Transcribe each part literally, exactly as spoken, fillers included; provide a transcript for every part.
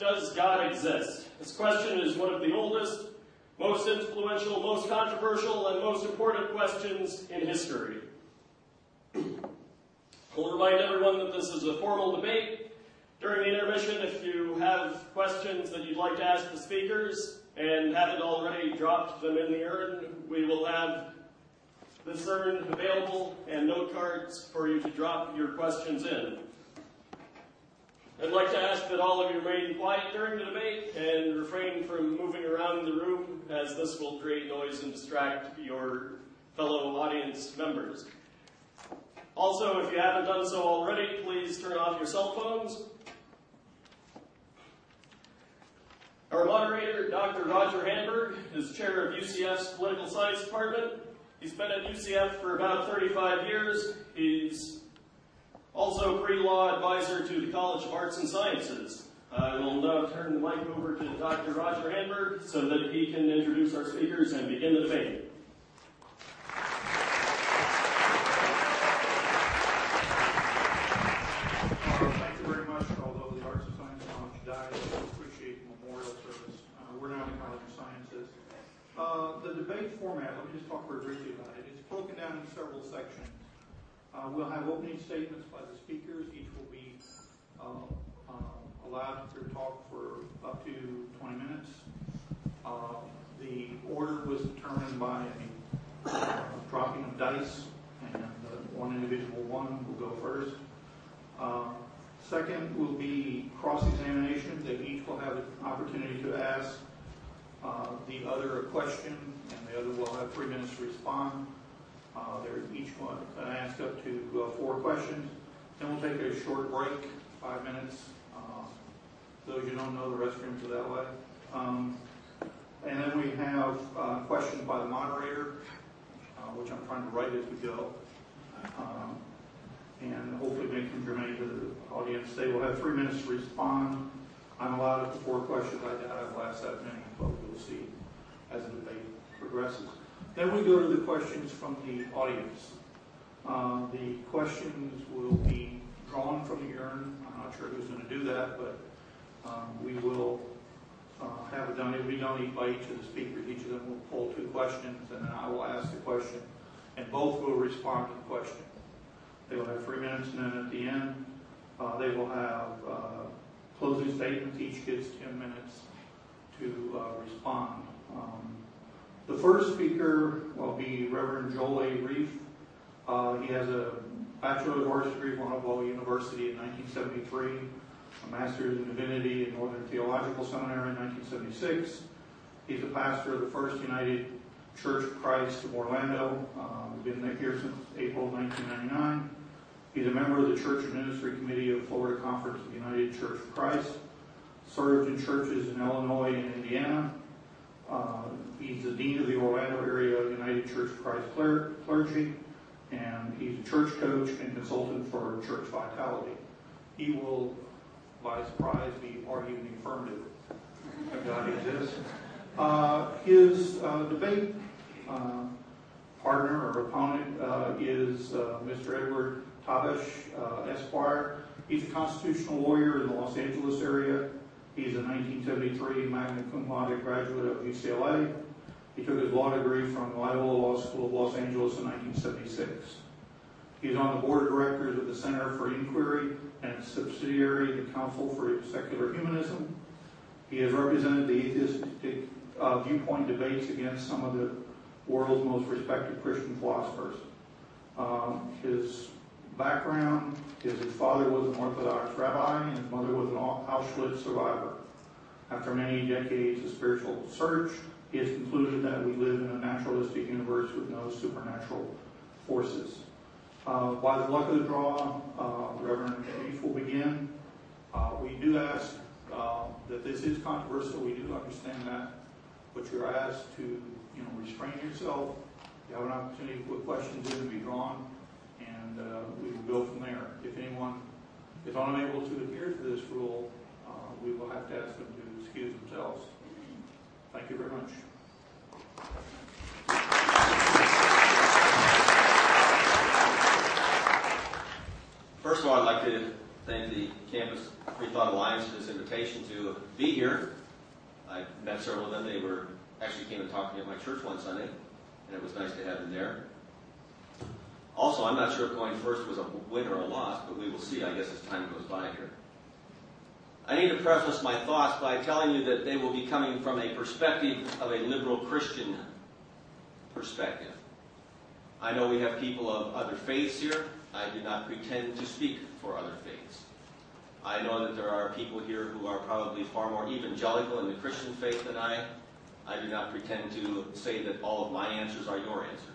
does God exist? This question is one of the oldest, most influential, most controversial, and most important questions in history. I'll remind everyone that this is a formal debate. During the intermission, if you have questions that you'd like to ask the speakers and haven't already dropped them in the urn, we will have this urn available and note cards for you to drop your questions in. I'd like to ask that all of you remain quiet during the debate and refrain from moving around the room, as this will create noise and distract your fellow audience members. Also, if you haven't done so already, please turn off your cell phones. Our moderator, Doctor Roger Handberg, is chair of U C F's Political Science Department. He's been at U C F for about thirty-five years. He's also pre-law advisor to the College of Arts and Sciences. I will now turn the mic over to Doctor Roger Handberg so that he can introduce our speakers and begin the debate. Uh, the debate format, let me just talk very briefly about it. It's broken down in several sections. Uh, we'll have opening statements by the speakers. Each will be uh, uh, allowed to talk for up to twenty minutes. Uh, the order was determined by a uh, dropping of dice, and uh, one individual one will go first. Uh, second will be cross-examination, that each will have an opportunity to ask Uh, the other a question, and the other will have three minutes to respond. Uh, they're each one can ask up to uh, four questions. Then we'll take a short break, five minutes. Uh, those you don't know, the restrooms are that way. Um, and then we have uh, questions by the moderator, uh, which I'm trying to write as we go. Um, and hopefully make them germane to the audience. They will have three minutes to respond. I'm allowed up to four questions. I doubt I will ask that many, but we'll see as the debate progresses. Then we go to the questions from the audience. Uh, the questions will be drawn from the urn. I'm not sure who's going to do that, but um, we will uh, have it done. It will be done by each of the speakers. Each of them will pull two questions, and then I will ask the question, and both will respond to the question. They will have three minutes, and then at the end, uh, they will have uh, closing statements. Each gets ten minutes to uh, respond. Um, the first speaker will be Reverend Joel A. Reef. Uh, he has a Bachelor of Arts degree from Ottawa University in nineteen seventy-three, a Master's in Divinity at Northern Theological Seminary in nineteen seventy-six. He's a pastor of the First United Church of Christ of Orlando. Uh, he's been here since April nineteen ninety-nine. He's a member of the Church and Ministry Committee of Florida Conference of the United Church of Christ. Served in churches in Illinois and Indiana. Uh, he's the Dean of the Orlando Area United Church of Christ Clergy. And he's a church coach and consultant for Church Vitality. He will, by surprise, be arguing the affirmative that God exists. Uh, his uh, debate uh, partner or opponent uh, is uh, Mister Edward Tabish, uh, Esquire. He's a constitutional lawyer in the Los Angeles area. He's a nineteen seventy-three magna cum laude graduate of U C L A. He took his law degree from the Loyola Law School of Los Angeles in nineteen seventy-six. He's on the board of directors of the Center for Inquiry and its subsidiary, the Council for Secular Humanism. He has represented the atheistic uh, viewpoint debates against some of the world's most respected Christian philosophers. Um, his background is his father was an Orthodox rabbi and his mother was an Auschwitz survivor. After many decades of spiritual search, he has concluded that we live in a naturalistic universe with no supernatural forces. Uh, by the luck of the draw, uh, Reverend Reef will begin. Uh, we do ask uh, that this is controversial. We do understand that, but you're asked to, you know, restrain yourself. You have an opportunity to put questions in and be drawn, and uh, we will go from there. If anyone is unable to adhere to this rule, uh, we will have to ask them to excuse themselves. Thank you very much. First of all, I'd like to thank the Campus Free Thought Alliance for this invitation. invitation to be here. I met several of them. They were actually came and talked to me at my church one Sunday, and it was nice to have them there. Also, I'm not sure if going first was a win or a loss, but we will see, I guess, as time goes by here. I need to preface my thoughts by telling you that they will be coming from a perspective of a liberal Christian perspective. I know we have people of other faiths here. I do not pretend to speak for other faiths. I know that there are people here who are probably far more evangelical in the Christian faith than I. I do not pretend to say that all of my answers are your answers.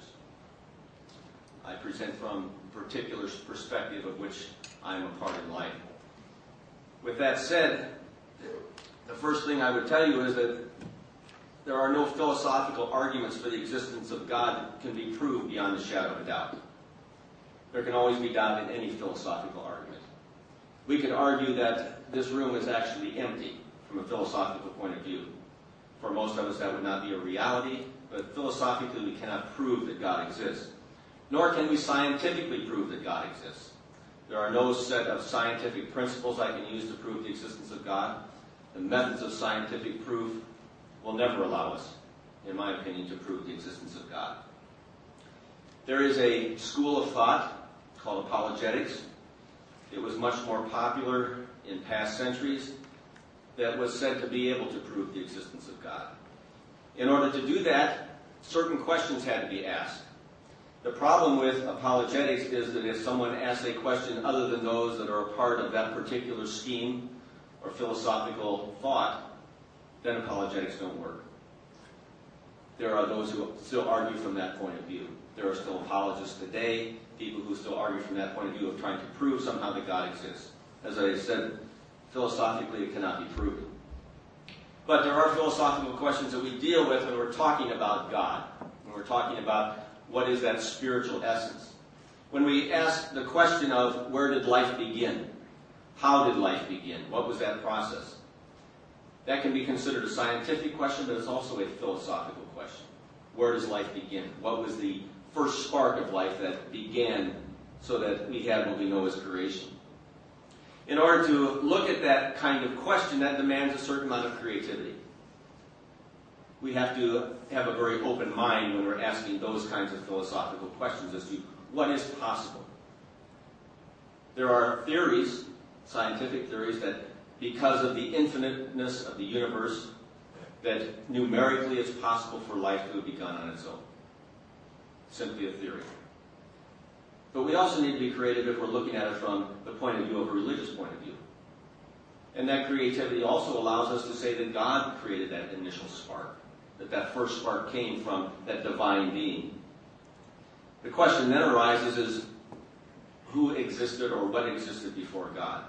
I present from a particular perspective of which I am a part in life. With that said, the first thing I would tell you is that there are no philosophical arguments for the existence of God that can be proved beyond the shadow of a doubt. There can always be doubt in any philosophical argument. We could argue that this room is actually empty from a philosophical point of view. For most of us, that would not be a reality, but philosophically, we cannot prove that God exists. Nor can we scientifically prove that God exists. There are no set of scientific principles I can use to prove the existence of God. The methods of scientific proof will never allow us, in my opinion, to prove the existence of God. There is a school of thought called apologetics. It was much more popular in past centuries that was said to be able to prove the existence of God. In order to do that, certain questions had to be asked. The problem with apologetics is that if someone asks a question other than those that are a part of that particular scheme or philosophical thought, then apologetics don't work. There are those who still argue from that point of view. There are still apologists today, people who still argue from that point of view of trying to prove somehow that God exists. As I said, philosophically it cannot be proven. But there are philosophical questions that we deal with when we're talking about God, when we're talking about what is that spiritual essence. When we ask the question of where did life begin? How did life begin? What was that process? That can be considered a scientific question, but it's also a philosophical question. Where does life begin? What was the first spark of life that began so that we have what we know as creation? In order to look at that kind of question, that demands a certain amount of creativity. We have to have a very open mind when we're asking those kinds of philosophical questions as to what is possible. There are theories, scientific theories, that because of the infiniteness of the universe, that numerically it's possible for life to have begun on its own. Simply a theory. But we also need to be creative if we're looking at it from the point of view of a religious point of view. And that creativity also allows us to say that God created that initial spark, that that first spark came from that divine being. The question then arises is, who existed or what existed before God?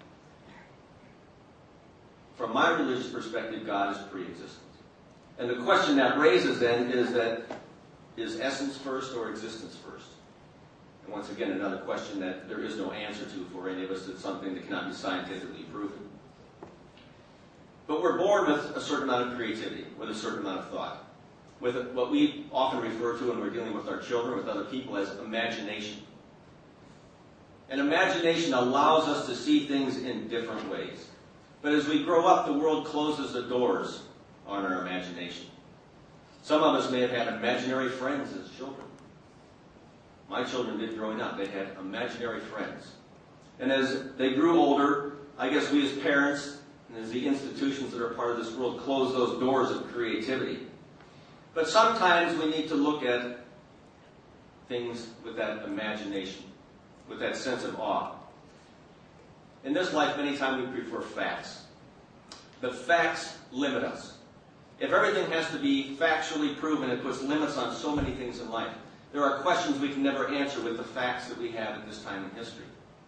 From my religious perspective, God is pre-existent. And the question that raises then is that, is essence first or existence first? And once again, another question that there is no answer to for any of us. It's something that cannot be scientifically proven. But we're born with a certain amount of creativity, with a certain amount of thought, with what we often refer to when we're dealing with our children, with other people, as imagination. And imagination allows us to see things in different ways. But as we grow up, the world closes the doors on our imagination. Some of us may have had imaginary friends as children. My children did growing up. They had imaginary friends. And as they grew older, I guess we as parents and as the institutions that are part of this world close those doors of creativity. But sometimes we need to look at things with that imagination, with that sense of awe. In this life, many times we prefer facts. The facts limit us. If everything has to be factually proven, it puts limits on so many things in life. There are questions we can never answer with the facts that we have at this time in history.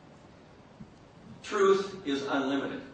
Truth is unlimited.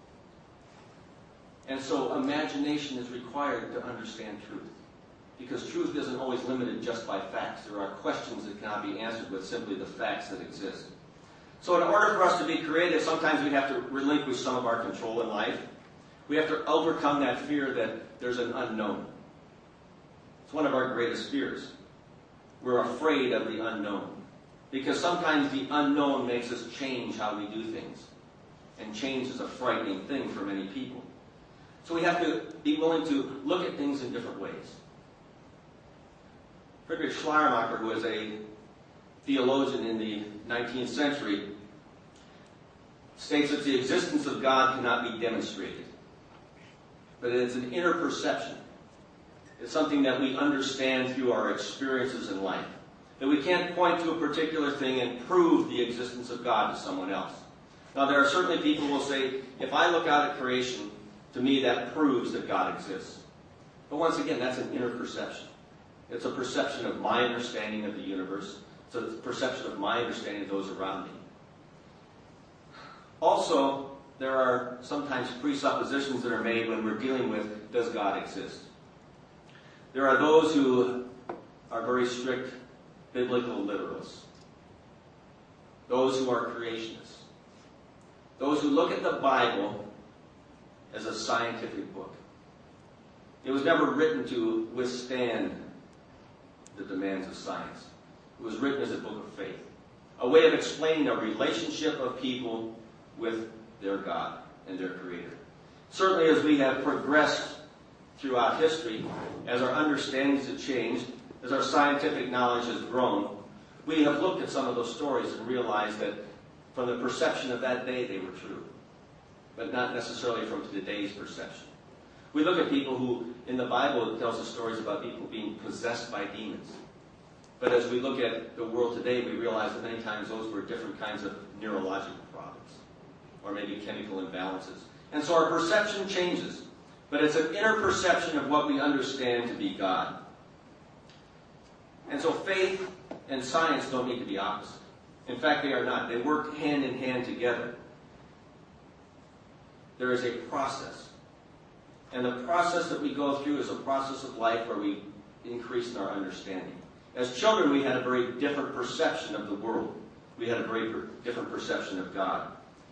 And so imagination is required to understand truth. Because truth isn't always limited just by facts. There are questions that cannot be answered with simply the facts that exist. So in order for us to be creative, sometimes we have to relinquish some of our control in life. We have to overcome that fear that there's an unknown. It's one of our greatest fears. We're afraid of the unknown. Because sometimes the unknown makes us change how we do things. And change is a frightening thing for many people. So we have to be willing to look at things in different ways. Friedrich Schleiermacher, who was a theologian in the nineteenth century, states that the existence of God cannot be demonstrated, but it's an inner perception. It's something that we understand through our experiences in life. That we can't point to a particular thing and prove the existence of God to someone else. Now, there are certainly people who will say, if I look out at creation, to me that proves that God exists. But once again, that's an inner perception. It's a perception of my understanding of the universe. It's a perception of my understanding of those around me. Also, there are sometimes presuppositions that are made when we're dealing with, does God exist? There are those who are very strict biblical literalists. Those who are creationists. Those who look at the Bible as a scientific book. It was never written to withstand the demands of science. It was written as a book of faith. A way of explaining a relationship of people with their God and their Creator. Certainly as we have progressed throughout history, as our understandings have changed, as our scientific knowledge has grown, we have looked at some of those stories and realized that from the perception of that day they were true, but not necessarily from today's perception. We look at people who, in the Bible, it tells us stories about people being possessed by demons. But as we look at the world today, we realize that many times those were different kinds of neurological problems, or maybe chemical imbalances. And so our perception changes, but it's an inner perception of what we understand to be God. And so faith and science don't need to be opposite. In fact, they are not. They work hand in hand together. There is a process. And the process that we go through is a process of life where we increase in our understanding. As children, we had a very different perception of the world. We had a very per- different perception of God.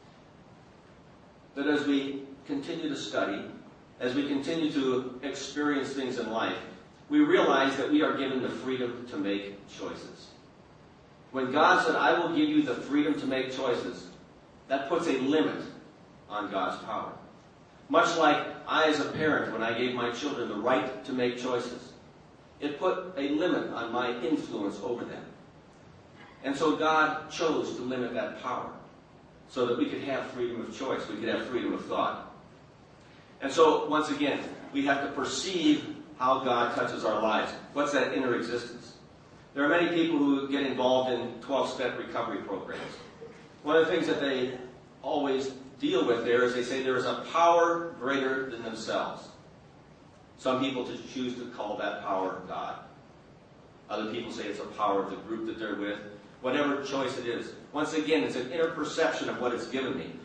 But as we continue to study, as we continue to experience things in life, we realize that we are given the freedom to make choices. When God said, I will give you the freedom to make choices, that puts a limit on God's power. Much like I, as a parent, when I gave my children the right to make choices, it put a limit on my influence over them. And so God chose to limit that power so that we could have freedom of choice, we could have freedom of thought. And so, once again, we have to perceive how God touches our lives. What's that inner existence? There are many people who get involved in twelve-step recovery programs. One of the things that they always deal with there is they say there is a power greater than themselves. Some people just choose to call that power God. Other people say it's a power of the group that they're with. Whatever choice it is. Once again, it's an inner perception of what it's given me.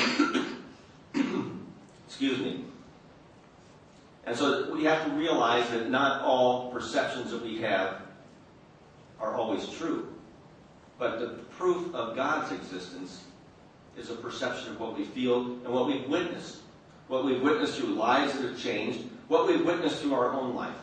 Excuse me. And so we have to realize that not all perceptions that we have are always true. But the proof of God's existence is a perception of what we feel and what we've witnessed. What we've witnessed through lives that have changed. What we've witnessed through our own life.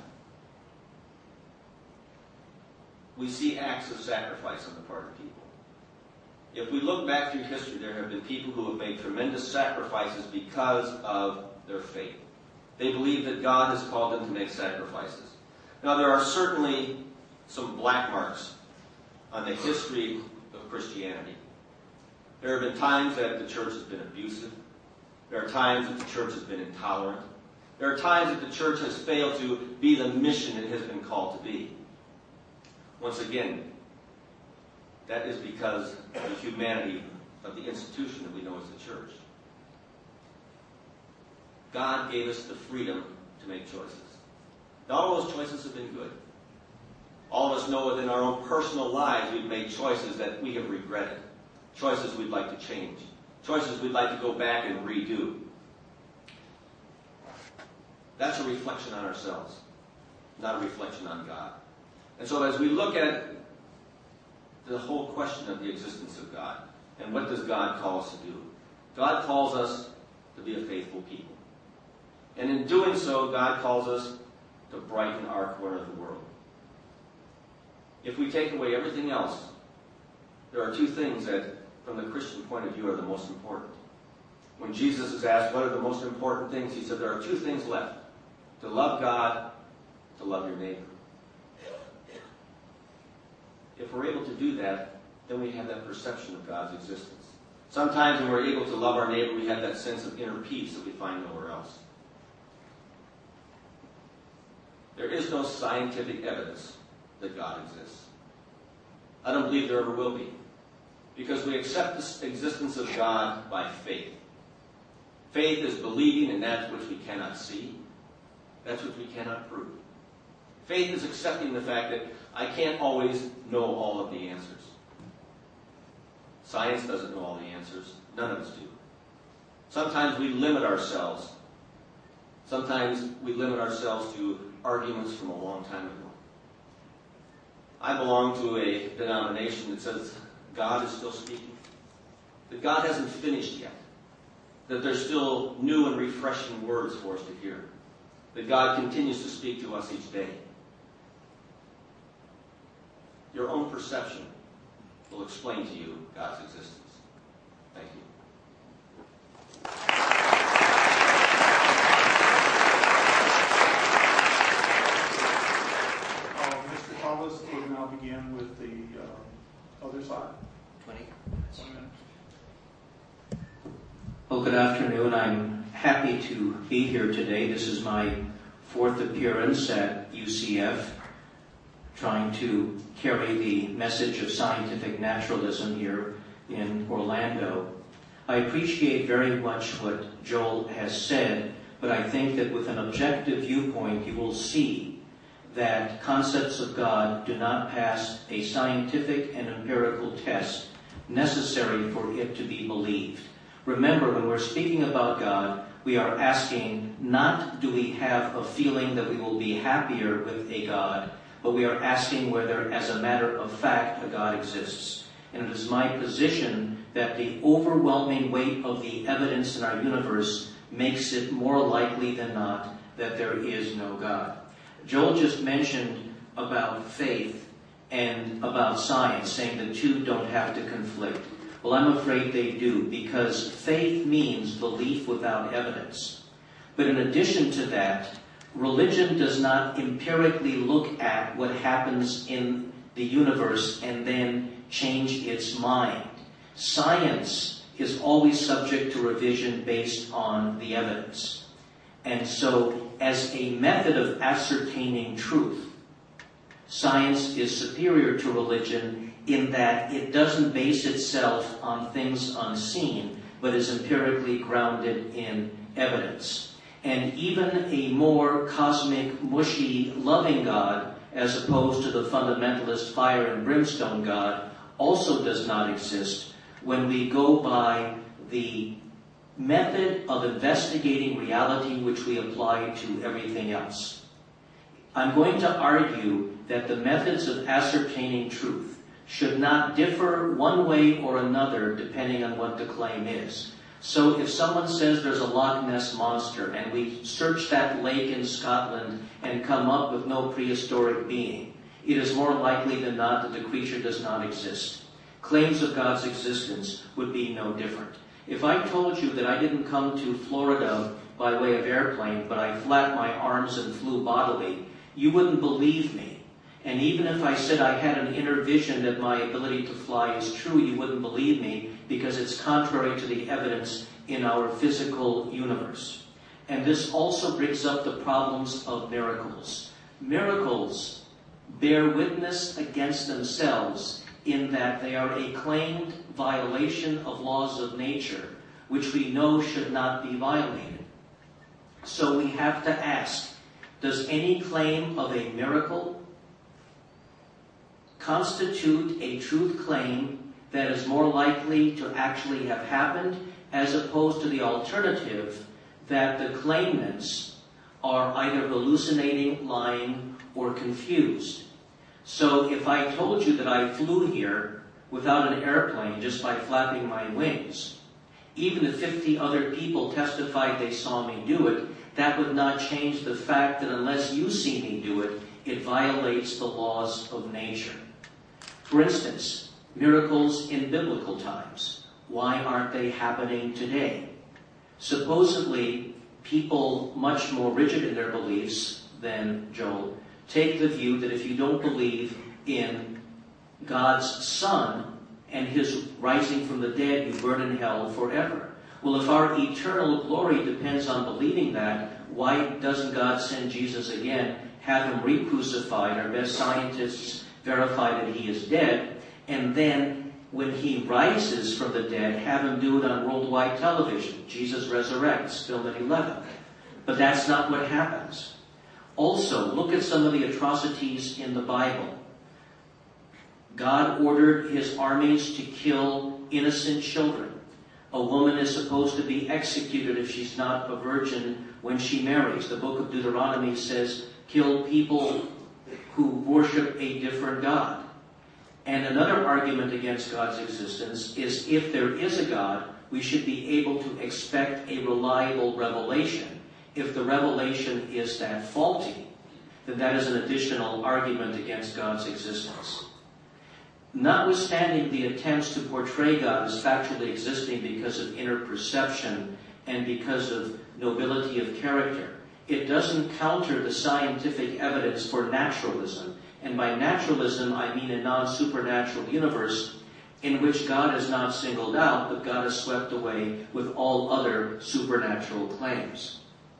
We see acts of sacrifice on the part of people. If we look back through history, there have been people who have made tremendous sacrifices because of their faith. They believe that God has called them to make sacrifices. Now, there are certainly some black marks on the history of Christianity. There have been times that the church has been abusive. There are times that the church has been intolerant. There are times that the church has failed to be the mission it has been called to be. Once again, that is because of the humanity of the institution that we know as the church. God gave us the freedom to make choices. Not all those choices have been good. All of us know within our own personal lives we've made choices that we have regretted. Choices we'd like to change. Choices we'd like to go back and redo. That's a reflection on ourselves, not a reflection on God. And so as we look at the whole question of the existence of God, and what does God call us to do? God calls us to be a faithful people. And in doing so, God calls us to brighten our corner of the world. If we take away everything else, there are two things that, from the Christian point of view, are the most important. When Jesus is asked what are the most important things, he said there are two things left. To love God, to love your neighbor. If we're able to do that, then we have that perception of God's existence. Sometimes when we're able to love our neighbor, we have that sense of inner peace that we find nowhere else. There is no scientific evidence that God exists. I don't believe there ever will be. Because we accept the existence of God by faith. Faith is believing in that which we cannot see, that which we cannot prove. Faith is accepting the fact that I can't always know all of the answers. Science doesn't know all the answers. None of us do. Sometimes we limit ourselves. Sometimes we limit ourselves to arguments from a long time ago. I belong to a denomination that says God is still speaking. That God hasn't finished yet. That there's still new and refreshing words for us to hear. That God continues to speak to us each day. Your own perception will explain to you God's existence. Thank you. Uh, Mister Hollis will now begin with the uh, other side. twenty. One minute. Well, good afternoon. I'm happy to be here today. This is my fourth appearance at U C F, trying to carry the message of scientific naturalism here in Orlando. I appreciate very much what Joel has said, but I think that with an objective viewpoint, you will see that concepts of God do not pass a scientific and empirical test necessary for it to be believed. Remember, when we're speaking about God, we are asking not do we have a feeling that we will be happier with a God, but we are asking whether, as a matter of fact, a God exists. And it is my position that the overwhelming weight of the evidence in our universe makes it more likely than not that there is no God. Joel just mentioned about faith and about science, saying the two don't have to conflict. Well, I'm afraid they do, because faith means belief without evidence. But in addition to that, religion does not empirically look at what happens in the universe and then change its mind. Science is always subject to revision based on the evidence. And so, as a method of ascertaining truth, science is superior to religion in that it doesn't base itself on things unseen, but is empirically grounded in evidence. And even a more cosmic, mushy, loving God, as opposed to the fundamentalist fire and brimstone God, also does not exist when we go by the method of investigating reality which we apply to everything else. I'm going to argue that the methods of ascertaining truth should not differ one way or another depending on what the claim is. So if someone says there's a Loch Ness monster and we search that lake in Scotland and come up with no prehistoric being, it is more likely than not that the creature does not exist. Claims of God's existence would be no different. If I told you that I didn't come to Florida by way of airplane, but I flapped my arms and flew bodily, you wouldn't believe me. And even if I said I had an inner vision that my ability to fly is true, you wouldn't believe me because it's contrary to the evidence in our physical universe. And this also brings up the problems of miracles. Miracles bear witness against themselves in that they are a claimed violation of laws of nature, which we know should not be violated. So we have to ask, does any claim of a miracle constitute a truth claim that is more likely to actually have happened, as opposed to the alternative that the claimants are either hallucinating, lying, or confused? So if I told you that I flew here without an airplane just by flapping my wings, even if fifty other people testified they saw me do it, that would not change the fact that unless you see me do it, it violates the laws of nature. For instance, miracles in biblical times. Why aren't they happening today? Supposedly, people much more rigid in their beliefs than Joel take the view that if you don't believe in God's Son and his rising from the dead, you burn in hell forever. Well, if our eternal glory depends on believing that, why doesn't God send Jesus again, have him re-crucified, our best scientists verify that he is dead, and then when he rises from the dead, have him do it on worldwide television? Jesus resurrects, film at eleven. But that's not what happens. Also, look at some of the atrocities in the Bible. God ordered his armies to kill innocent children. A woman is supposed to be executed if she's not a virgin when she marries. The book of Deuteronomy says, kill people who worship a different God. And another argument against God's existence is if there is a God, we should be able to expect a reliable revelation. If the revelation is that faulty, then that is an additional argument against God's existence. Notwithstanding the attempts to portray God as factually existing because of inner perception and because of nobility of character, it doesn't counter the scientific evidence for naturalism. And by naturalism, I mean a non-supernatural universe in which God is not singled out, but God is swept away with all other supernatural claims.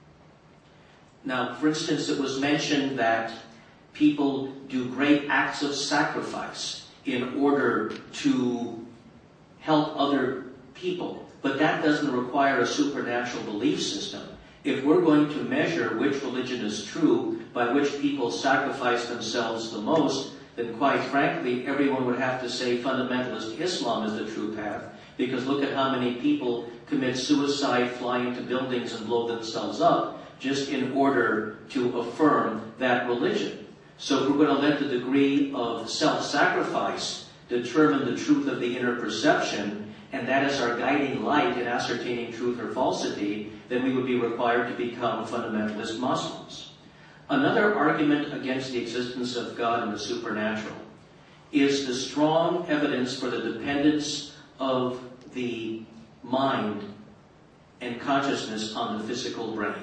Now, for instance, it was mentioned that people do great acts of sacrifice in order to help other people. But that doesn't require a supernatural belief system. If we're going to measure which religion is true by which people sacrifice themselves the most, then quite frankly, everyone would have to say fundamentalist Islam is the true path. Because look at how many people commit suicide, fly into buildings and blow themselves up just in order to affirm that religion. So if we're going to let the degree of self-sacrifice determine the truth of the inner perception, and that is our guiding light in ascertaining truth or falsity, then we would be required to become fundamentalist Muslims. Another argument against the existence of God and the supernatural is the strong evidence for the dependence of the mind and consciousness on the physical brain.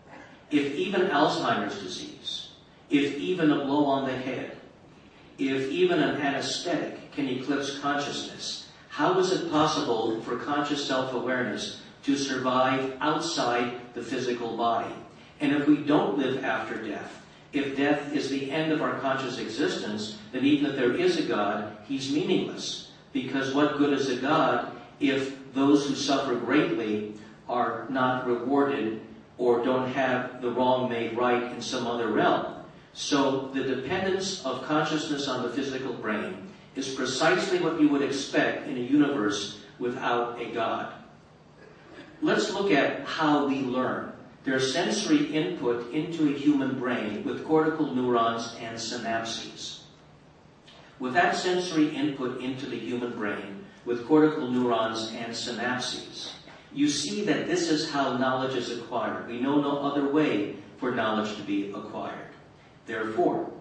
If even Alzheimer's disease, if even a blow on the head, if even an anesthetic can eclipse consciousness, how is it possible for conscious self-awareness to survive outside the physical body? And if we don't live after death, if death is the end of our conscious existence, then even if there is a God, he's meaningless. Because what good is a God if those who suffer greatly are not rewarded or don't have the wrong made right in some other realm? So the dependence of consciousness on the physical brain is precisely what you would expect in a universe without a God. Let's look at how we learn. There's sensory input into a human brain with cortical neurons and synapses. With that sensory input into the human brain with cortical neurons and synapses, you see that this is how knowledge is acquired. We know no other way for knowledge to be acquired. Therefore,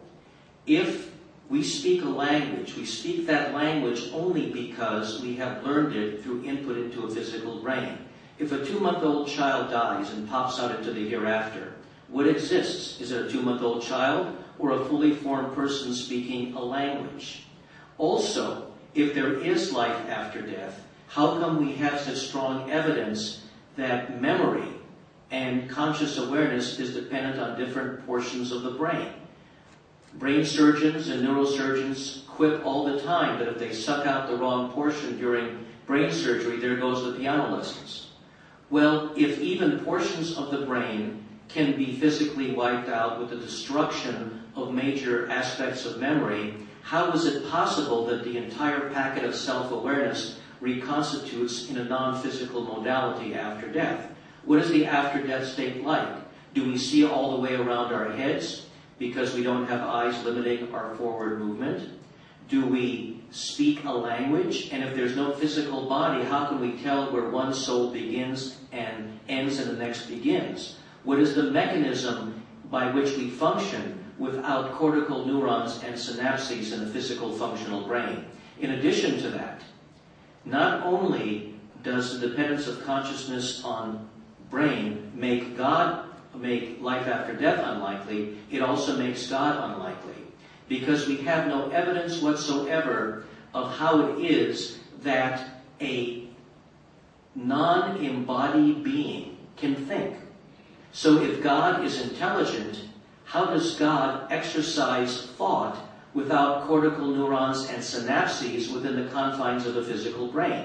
if we speak a language, we speak that language only because we have learned it through input into a physical brain. If a two-month-old child dies and pops out into the hereafter, what exists? Is it a two-month-old child or a fully formed person speaking a language? Also, if there is life after death, how come we have such strong evidence that memory and conscious awareness is dependent on different portions of the brain? Brain surgeons and neurosurgeons quip all the time that if they suck out the wrong portion during brain surgery, there goes the piano lessons. Well, if even portions of the brain can be physically wiped out with the destruction of major aspects of memory, how is it possible that the entire packet of self-awareness reconstitutes in a non-physical modality after death? What is the after-death state like? Do we see all the way around our heads because we don't have eyes limiting our forward movement? Do we speak a language? And if there's no physical body, how can we tell where one soul begins and ends and the next begins? What is the mechanism by which we function without cortical neurons and synapses in a physical functional brain? In addition to that, not only does the dependence of consciousness on brain make God, make life after death unlikely, it also makes God unlikely. Because we have no evidence whatsoever of how it is that a non-embodied being can think. So if God is intelligent, how does God exercise thought without cortical neurons and synapses within the confines of the physical brain?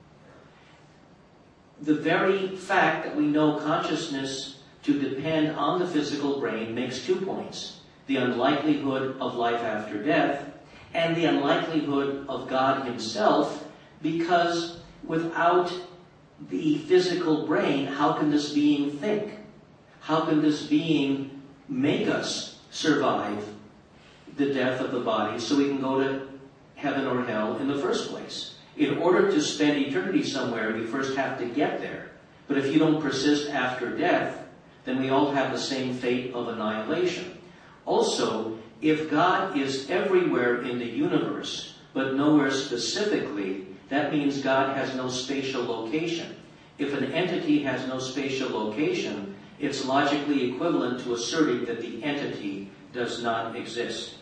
The very fact that we know consciousness to depend on the physical brain makes two points: the unlikelihood of life after death and the unlikelihood of God himself, because without the physical brain, how can this being think? How can this being make us survive the death of the body so we can go to heaven or hell in the first place? In order to spend eternity somewhere, you first have to get there. But if you don't persist after death, then we all have the same fate of annihilation. Also, if God is everywhere in the universe, but nowhere specifically, that means God has no spatial location. If an entity has no spatial location, it's logically equivalent to asserting that the entity does not exist.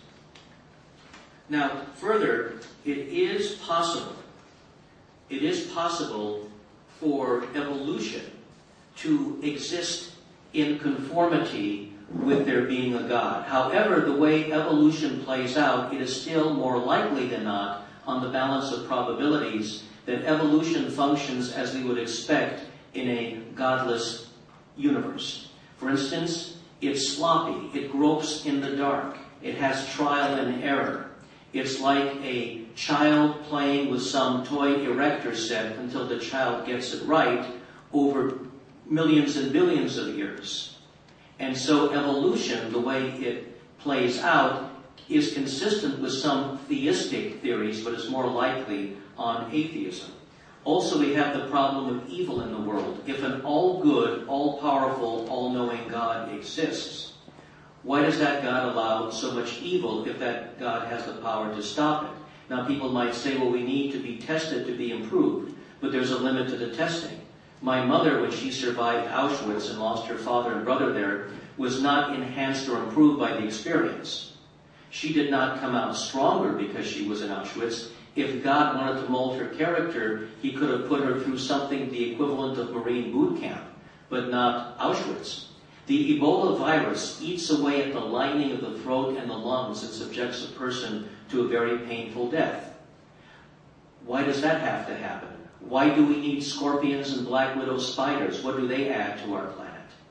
Now, further, it is possible, it is possible for evolution to exist in conformity with there being a God. However, the way evolution plays out, it is still more likely than not, on the balance of probabilities, that evolution functions as we would expect in a godless universe. For instance, it's sloppy, it gropes in the dark, it has trial and error. It's like a child playing with some toy erector set until the child gets it right over millions and billions of years. And so evolution, the way it plays out, is consistent with some theistic theories, but is more likely on atheism. Also, we have the problem of evil in the world. If an all-good, all-powerful, all-knowing God exists, why does that God allow so much evil if that God has the power to stop it? Now, people might say, well, we need to be tested to be improved, but there's a limit to the testing. My mother, when she survived Auschwitz and lost her father and brother there, was not enhanced or improved by the experience. She did not come out stronger because she was in Auschwitz. If God wanted to mold her character, he could have put her through something the equivalent of Marine boot camp, but not Auschwitz. The Ebola virus eats away at the lining of the throat and the lungs and subjects a person to a very painful death. Why does that have to happen? Why do we need scorpions and black widow spiders? What do they add to our planet?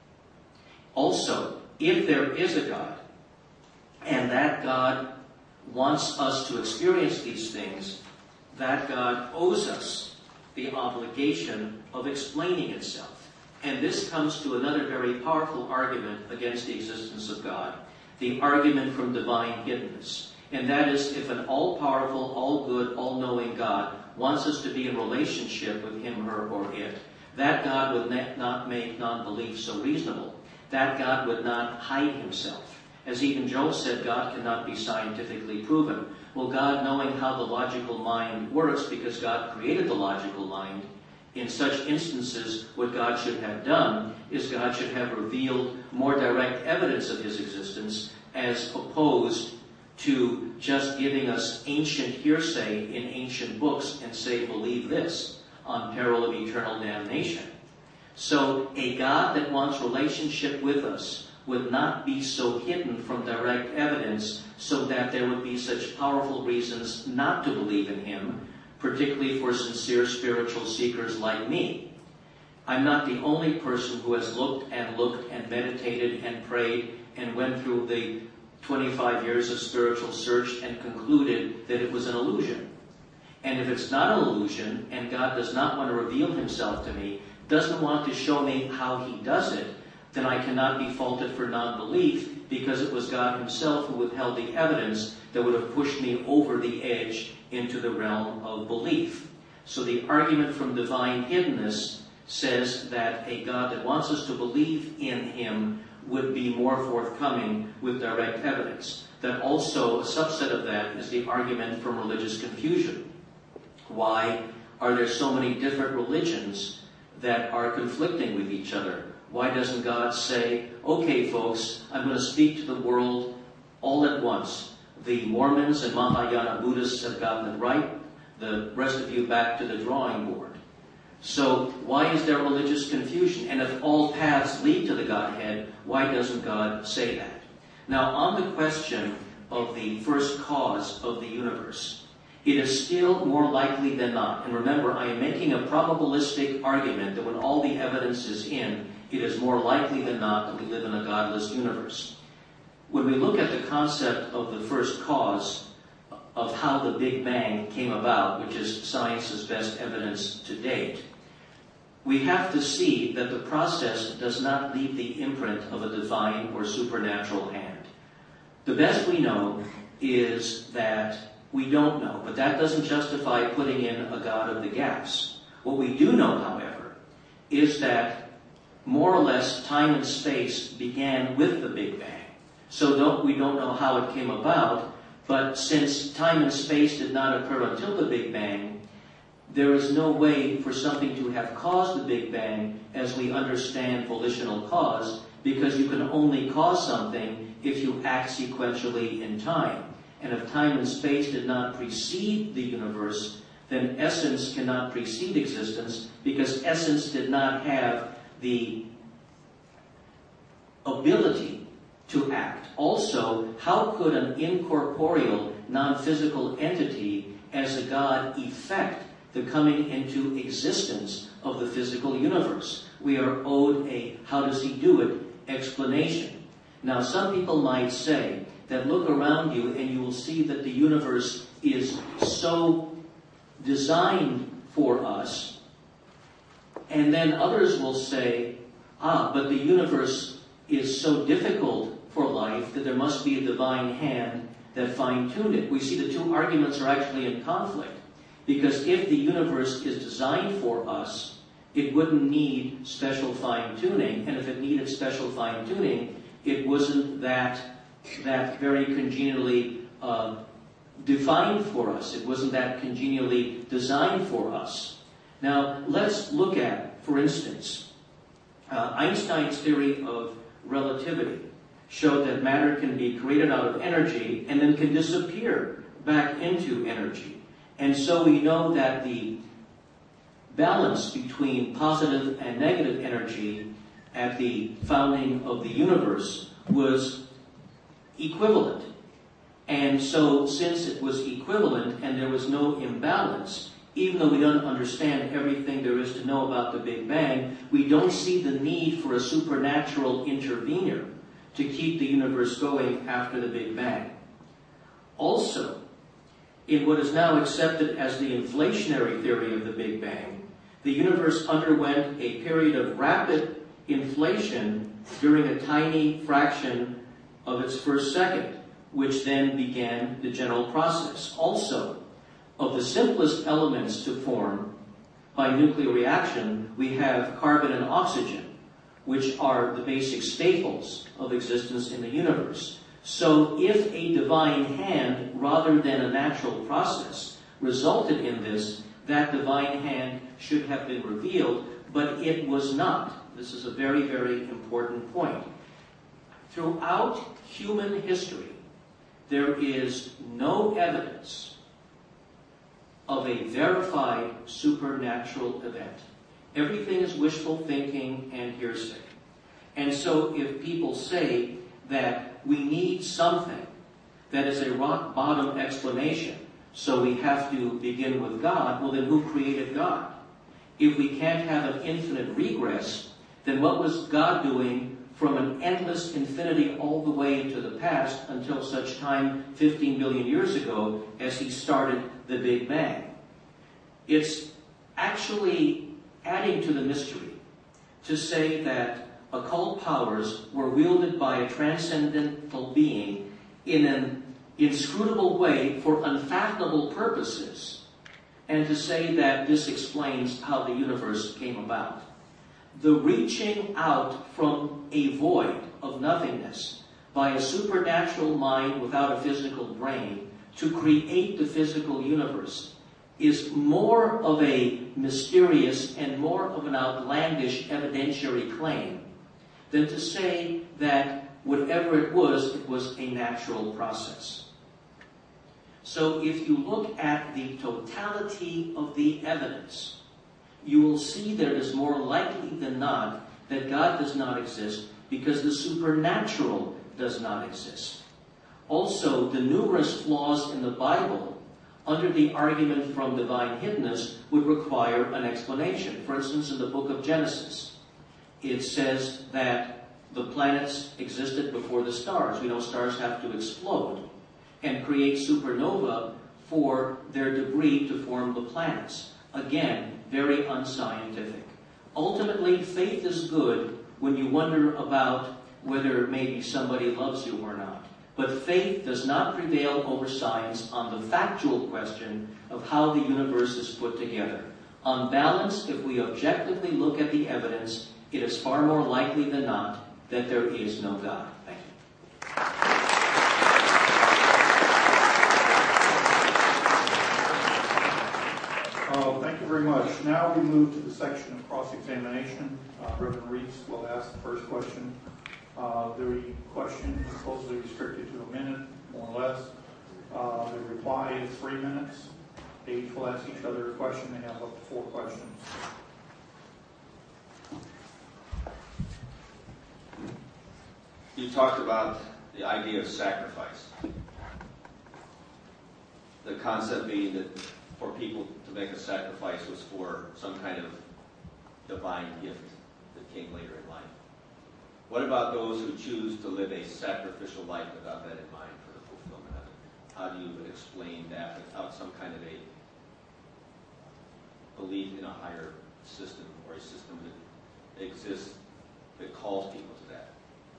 Also, if there is a God, and that God wants us to experience these things, that God owes us the obligation of explaining itself. And this comes to another very powerful argument against the existence of God, the argument from divine hiddenness. And that is, if an all-powerful, all-good, all-knowing God wants us to be in relationship with him, her, or it, that God would not make non-belief so reasonable. That God would not hide himself. As even Job said, God cannot be scientifically proven. Well, God, knowing how the logical mind works, because God created the logical mind, in such instances, what God should have done is God should have revealed more direct evidence of his existence, as opposed to just giving us ancient hearsay in ancient books and say, believe this, on peril of eternal damnation. So a God that wants relationship with us would not be so hidden from direct evidence so that there would be such powerful reasons not to believe in him, particularly for sincere spiritual seekers like me. I'm not the only person who has looked and looked and meditated and prayed and went through the twenty-five years of spiritual search and concluded that it was an illusion. And if it's not an illusion, and God does not want to reveal himself to me, doesn't want to show me how he does it, then I cannot be faulted for non-belief, because it was God himself who withheld the evidence that would have pushed me over the edge into the realm of belief. So the argument from divine hiddenness says that a God that wants us to believe in him would be more forthcoming with direct evidence. That also, a subset of that is the argument from religious confusion. Why are there so many different religions that are conflicting with each other. Why doesn't God say, okay, folks, I'm going to speak to the world all at once. The Mormons and Mahayana Buddhists have gotten it right. The rest of you back to the drawing board. So why is there religious confusion? And if all paths lead to the Godhead, why doesn't God say that? Now, on the question of the first cause of the universe, it is still more likely than not. And remember, I am making a probabilistic argument that when all the evidence is in, it is more likely than not that we live in a godless universe. When we look at the concept of the first cause, of how the Big Bang came about, which is science's best evidence to date, we have to see that the process does not leave the imprint of a divine or supernatural hand. The best we know is that we don't know, but that doesn't justify putting in a God of the gaps. What we do know, however, is that more or less time and space began with the Big Bang. So don't, we don't know how it came about, but since time and space did not occur until the Big Bang, there is no way for something to have caused the Big Bang as we understand volitional cause, because you can only cause something if you act sequentially in time. And if time and space did not precede the universe, then essence cannot precede existence, because essence did not have the ability to act. Also, how could an incorporeal, non-physical entity as a God effect the coming into existence of the physical universe? We are owed a how does he do it explanation. Now, some people might say that look around you and you will see that the universe is so designed for us, and then others will say, ah, but the universe is so difficult for life that there must be a divine hand that fine-tuned it. We see the two arguments are actually in conflict, because if the universe is designed for us, it wouldn't need special fine-tuning, and if it needed special fine-tuning, it wasn't that, that very congenially uh, defined for us. It wasn't that congenially designed for us. Now, let's look at, for instance, uh, Einstein's theory of relativity showed that matter can be created out of energy and then can disappear back into energy. And so we know that the balance between positive and negative energy at the founding of the universe was equivalent. And so since it was equivalent and there was no imbalance, even though we don't understand everything there is to know about the Big Bang, we don't see the need for a supernatural intervener to keep the universe going after the Big Bang. Also, in what is now accepted as the inflationary theory of the Big Bang, the universe underwent a period of rapid inflation during a tiny fraction of its first second, which then began the general process. Also, of the simplest elements to form by nuclear reaction, we have carbon and oxygen, which are the basic staples of existence in the universe. So if a divine hand, rather than a natural process, resulted in this, that divine hand should have been revealed, but it was not. This is a very, very important point. Throughout human history, there is no evidence of a verified supernatural event. Everything is wishful thinking and hearsay. And so if people say that we need something that is a rock bottom explanation, so we have to begin with God, well then who created God? If we can't have an infinite regress, then what was God doing from an endless infinity all the way into the past until such time fifteen billion years ago as he started the Big Bang? It's actually adding to the mystery to say that occult powers were wielded by a transcendental being in an inscrutable way for unfathomable purposes, and to say that this explains how the universe came about. The reaching out from a void of nothingness by a supernatural mind without a physical brain to create the physical universe is more of a mysterious and more of an outlandish evidentiary claim than to say that whatever it was, it was a natural process. So if you look at the totality of the evidence, you will see that it is more likely than not that God does not exist because the supernatural does not exist. Also, the numerous flaws in the Bible, under the argument from divine hiddenness, would require an explanation. For instance, in the book of Genesis, it says that the planets existed before the stars. We know stars have to explode and create supernova for their debris to form the planets. Again, very unscientific. Ultimately, faith is good when you wonder about whether maybe somebody loves you or not. But faith does not prevail over science on the factual question of how the universe is put together. On balance, if we objectively look at the evidence, it is far more likely than not that there is no God. Thank you. Uh, thank you very much. Now we move to the section of cross-examination. Uh, Reverend Reese will ask the first question. Uh, the question is supposedly restricted to a minute, more or less. Uh, the reply is three minutes. They each will ask each other a question. They have up to four questions. You talked about the idea of sacrifice. The concept being that for people to make a sacrifice was for some kind of divine gift that came later in life. What about those who choose to live a sacrificial life without that in mind for the fulfillment of it? How do you explain that without some kind of a belief in a higher system or a system that exists that calls people to that?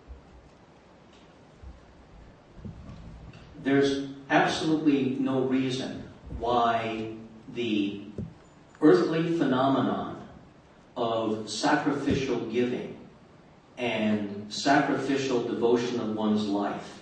There's absolutely no reason why the earthly phenomenon of sacrificial giving and sacrificial devotion of one's life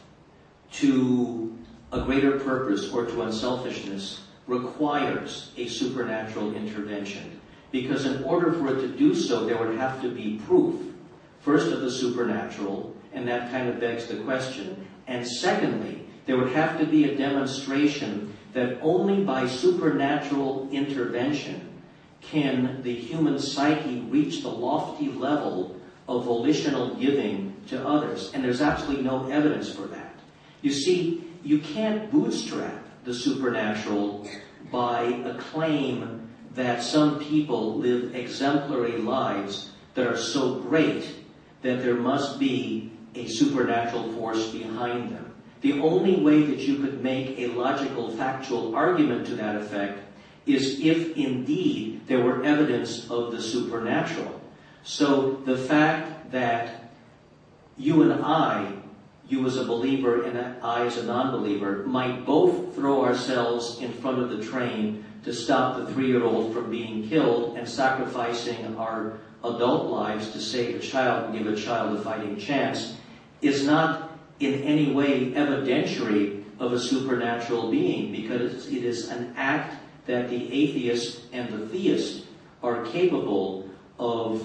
to a greater purpose or to unselfishness requires a supernatural intervention. Because in order for it to do so, there would have to be proof, first of the supernatural, and that kind of begs the question, and secondly, there would have to be a demonstration that only by supernatural intervention can the human psyche reach the lofty level of volitional giving to others. And there's absolutely no evidence for that. You see, you can't bootstrap the supernatural by a claim that some people live exemplary lives that are so great that there must be a supernatural force behind them. The only way that you could make a logical, factual argument to that effect is if indeed there were evidence of the supernatural. So the fact that you and I, you as a believer and I as a non-believer, might both throw ourselves in front of the train to stop the three-year-old from being killed and sacrificing our adult lives to save a child and give a child a fighting chance is not in any way evidentiary of a supernatural being, because it is an act that the atheist and the theist are capable of,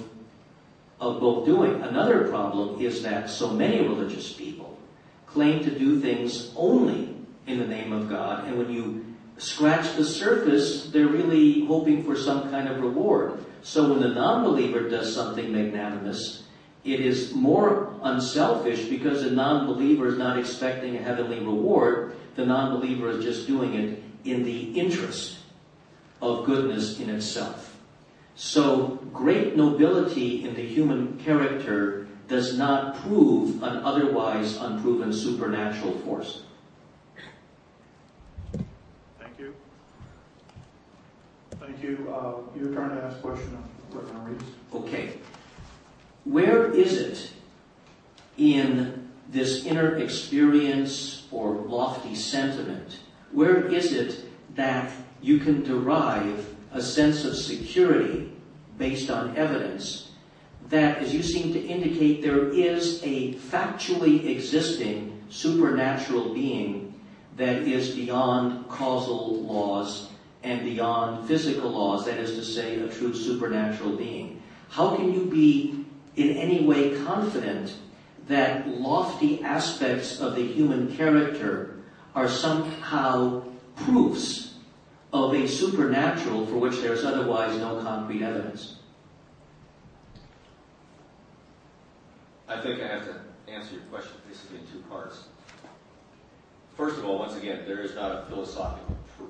of both doing. Another problem is that so many religious people claim to do things only in the name of God, and when you scratch the surface, they're really hoping for some kind of reward. So when the non-believer does something magnanimous, it is more unselfish because the non-believer is not expecting a heavenly reward. The non-believer is just doing it in the interest of goodness in itself. So great nobility in the human character does not prove an otherwise unproven supernatural force. Thank you. Thank you. Uh, your turn to ask a question, Reverend Reese. Okay. Where is it in this inner experience or lofty sentiment, where is it that you can derive a sense of security based on evidence that, as you seem to indicate, there is a factually existing supernatural being that is beyond causal laws and beyond physical laws, that is to say, a true supernatural being. How can you be in any way confident that lofty aspects of the human character are somehow proofs of a supernatural for which there is otherwise no concrete evidence? I think I have to answer your question basically in two parts. First of all, once again, there is not a philosophical truth.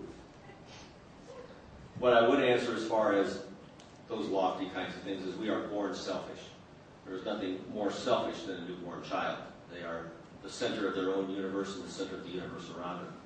What I would answer as far as those lofty kinds of things is we are born selfish. There is nothing more selfish than a newborn child. They are the center of their own universe and the center of the universe around them.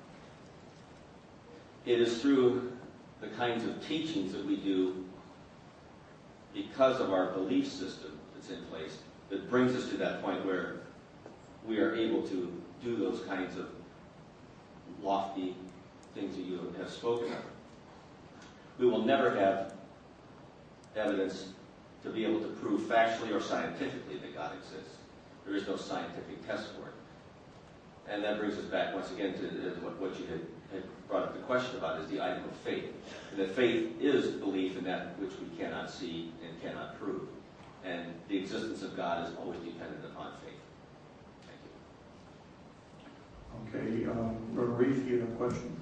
It is through the kinds of teachings that we do because of our belief system that's in place that brings us to that point where we are able to do those kinds of lofty things that you have spoken of. We will never have evidence to be able to prove factually or scientifically that God exists. There is no scientific test for it. And that brings us back once again to what you had, had brought up the question about, is the item of faith. And that faith is belief in that which we cannot see and cannot prove. And the existence of God is always dependent upon faith. Thank you. Okay, um, Brother Reese, you have a question?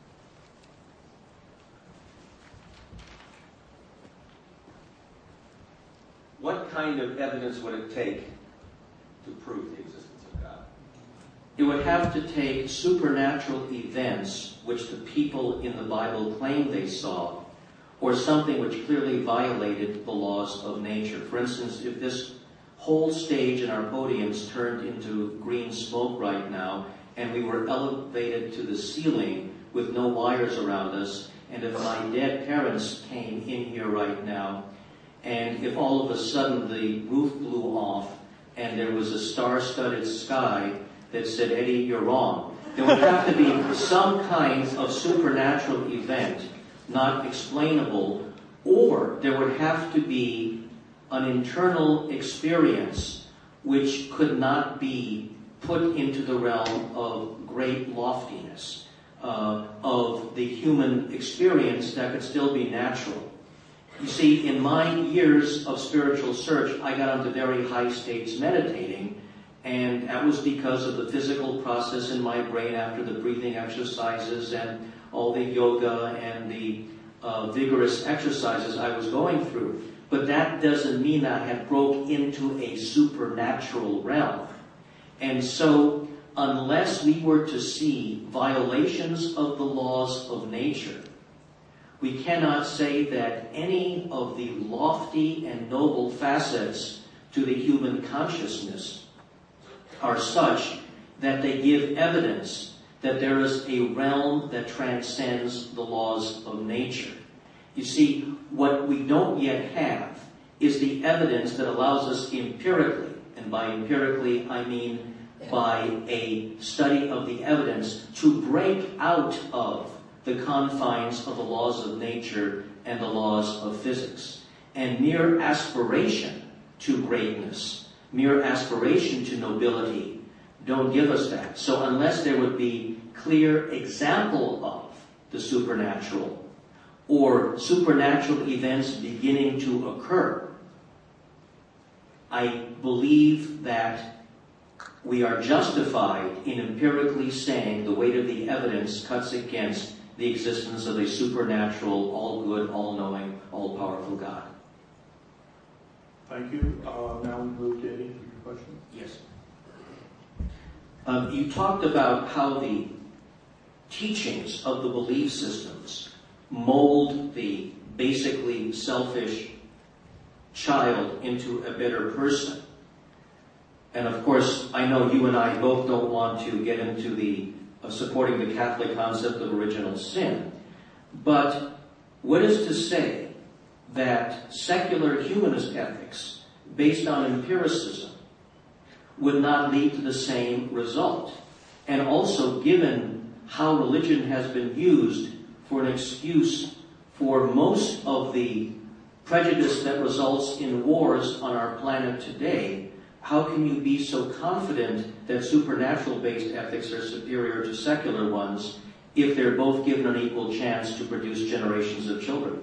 What kind of evidence would it take to prove the existence of God? It would have to take supernatural events which the people in the Bible claim they saw, or something which clearly violated the laws of nature. For instance, if this whole stage and our podiums turned into green smoke right now, and we were elevated to the ceiling with no wires around us, and if my dead parents came in here right now, and if all of a sudden the roof blew off and there was a star-studded sky that said, Eddie, you're wrong, there would have to be some kind of supernatural event, not explainable, or there would have to be an internal experience which could not be put into the realm of great loftiness, uh, of the human experience that could still be natural. You see, in my years of spiritual search, I got into very high states meditating, and that was because of the physical process in my brain after the breathing exercises and all the yoga and the uh, vigorous exercises I was going through. But that doesn't mean I had broke into a supernatural realm. And so, unless we were to see violations of the laws of nature, we cannot say that any of the lofty and noble facets to the human consciousness are such that they give evidence that there is a realm that transcends the laws of nature. You see, what we don't yet have is the evidence that allows us empirically, and by empirically I mean by a study of the evidence, to break out of the confines of the laws of nature and the laws of physics. And mere aspiration to greatness, mere aspiration to nobility, don't give us that. So unless there would be clear example of the supernatural, or supernatural events beginning to occur, I believe that we are justified in empirically saying the weight of the evidence cuts against the existence of a supernatural, all-good, all-knowing, all-powerful God. Thank you. Uh, now we move to Eddie, your question. Yes. Um, you talked about how the teachings of the belief systems mold the basically selfish child into a better person. And of course, I know you and I both don't want to get into the uh, supporting the Catholic concept of original sin. But what is to say that secular humanist ethics, based on empiricism, would not lead to the same result? And also, given how religion has been used for an excuse for most of the prejudice that results in wars on our planet today, how can you be so confident that supernatural-based ethics are superior to secular ones if they're both given an equal chance to produce generations of children?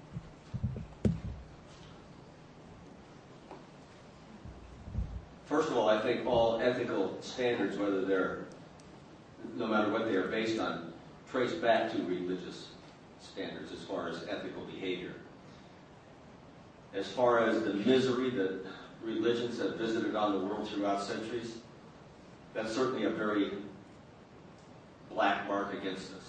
First of all, I think all ethical standards, whether they're, no matter what they are based on, trace back to religious standards as far as ethical behavior. As far as the misery that religions have visited on the world throughout centuries, that's certainly a very black mark against us.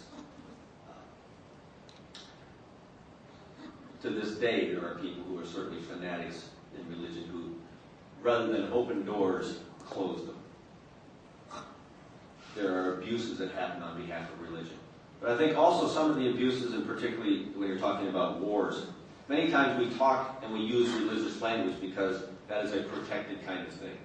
To this day, there are people who are certainly fanatics in religion who, rather than open doors, close them. There are abuses that happen on behalf of religion. But I think also some of the abuses, and particularly when you're talking about wars, many times we talk and we use religious language because that is a protected kind of thing.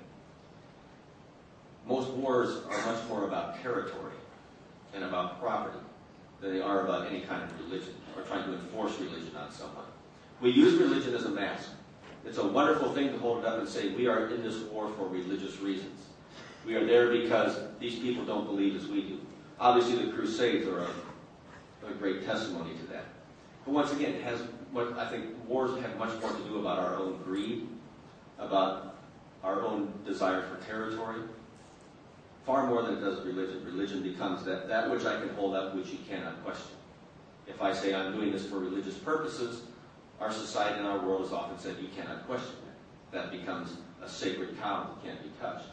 Most wars are much more about territory and about property than they are about any kind of religion or trying to enforce religion on someone. We use religion as a mask. It's a wonderful thing to hold it up and say, we are in this war for religious reasons. We are there because these people don't believe as we do. Obviously, the Crusades are a, a great testimony to that. But once again, it has what I think wars have much more to do about our own greed, about our own desire for territory, far more than it does religion. Religion becomes that, that which I can hold up, which you cannot question. If I say I'm doing this for religious purposes, our society and our world has often said you cannot question that. That becomes a sacred cow that can't be touched.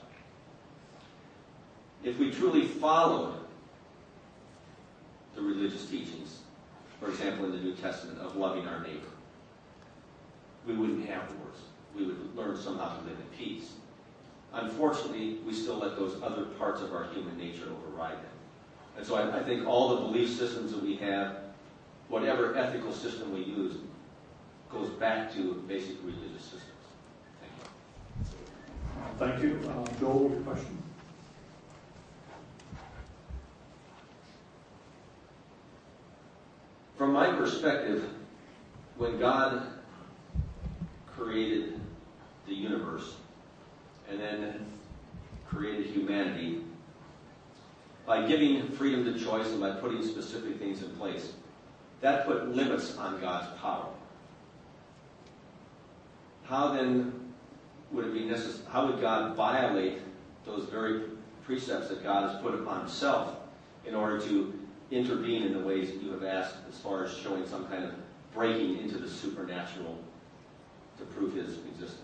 If we truly followed the religious teachings, for example in the New Testament, of loving our neighbor, we wouldn't have wars. We would learn somehow to live in peace. Unfortunately, we still let those other parts of our human nature override them. And so I, I think all the belief systems that we have, whatever ethical system we use, goes back to basic religious systems. Thank you. Thank you. Uh, Joel, your question? From my perspective, when God created the universe and then created humanity, by giving freedom to choice and by putting specific things in place, that put limits on God's power. How then would it be necessary? How would God violate those very precepts that God has put upon himself in order to intervene in the ways that you have asked, as far as showing some kind of breaking into the supernatural to prove his existence?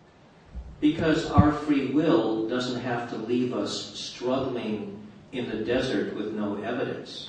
Because our free will doesn't have to leave us struggling in the desert with no evidence.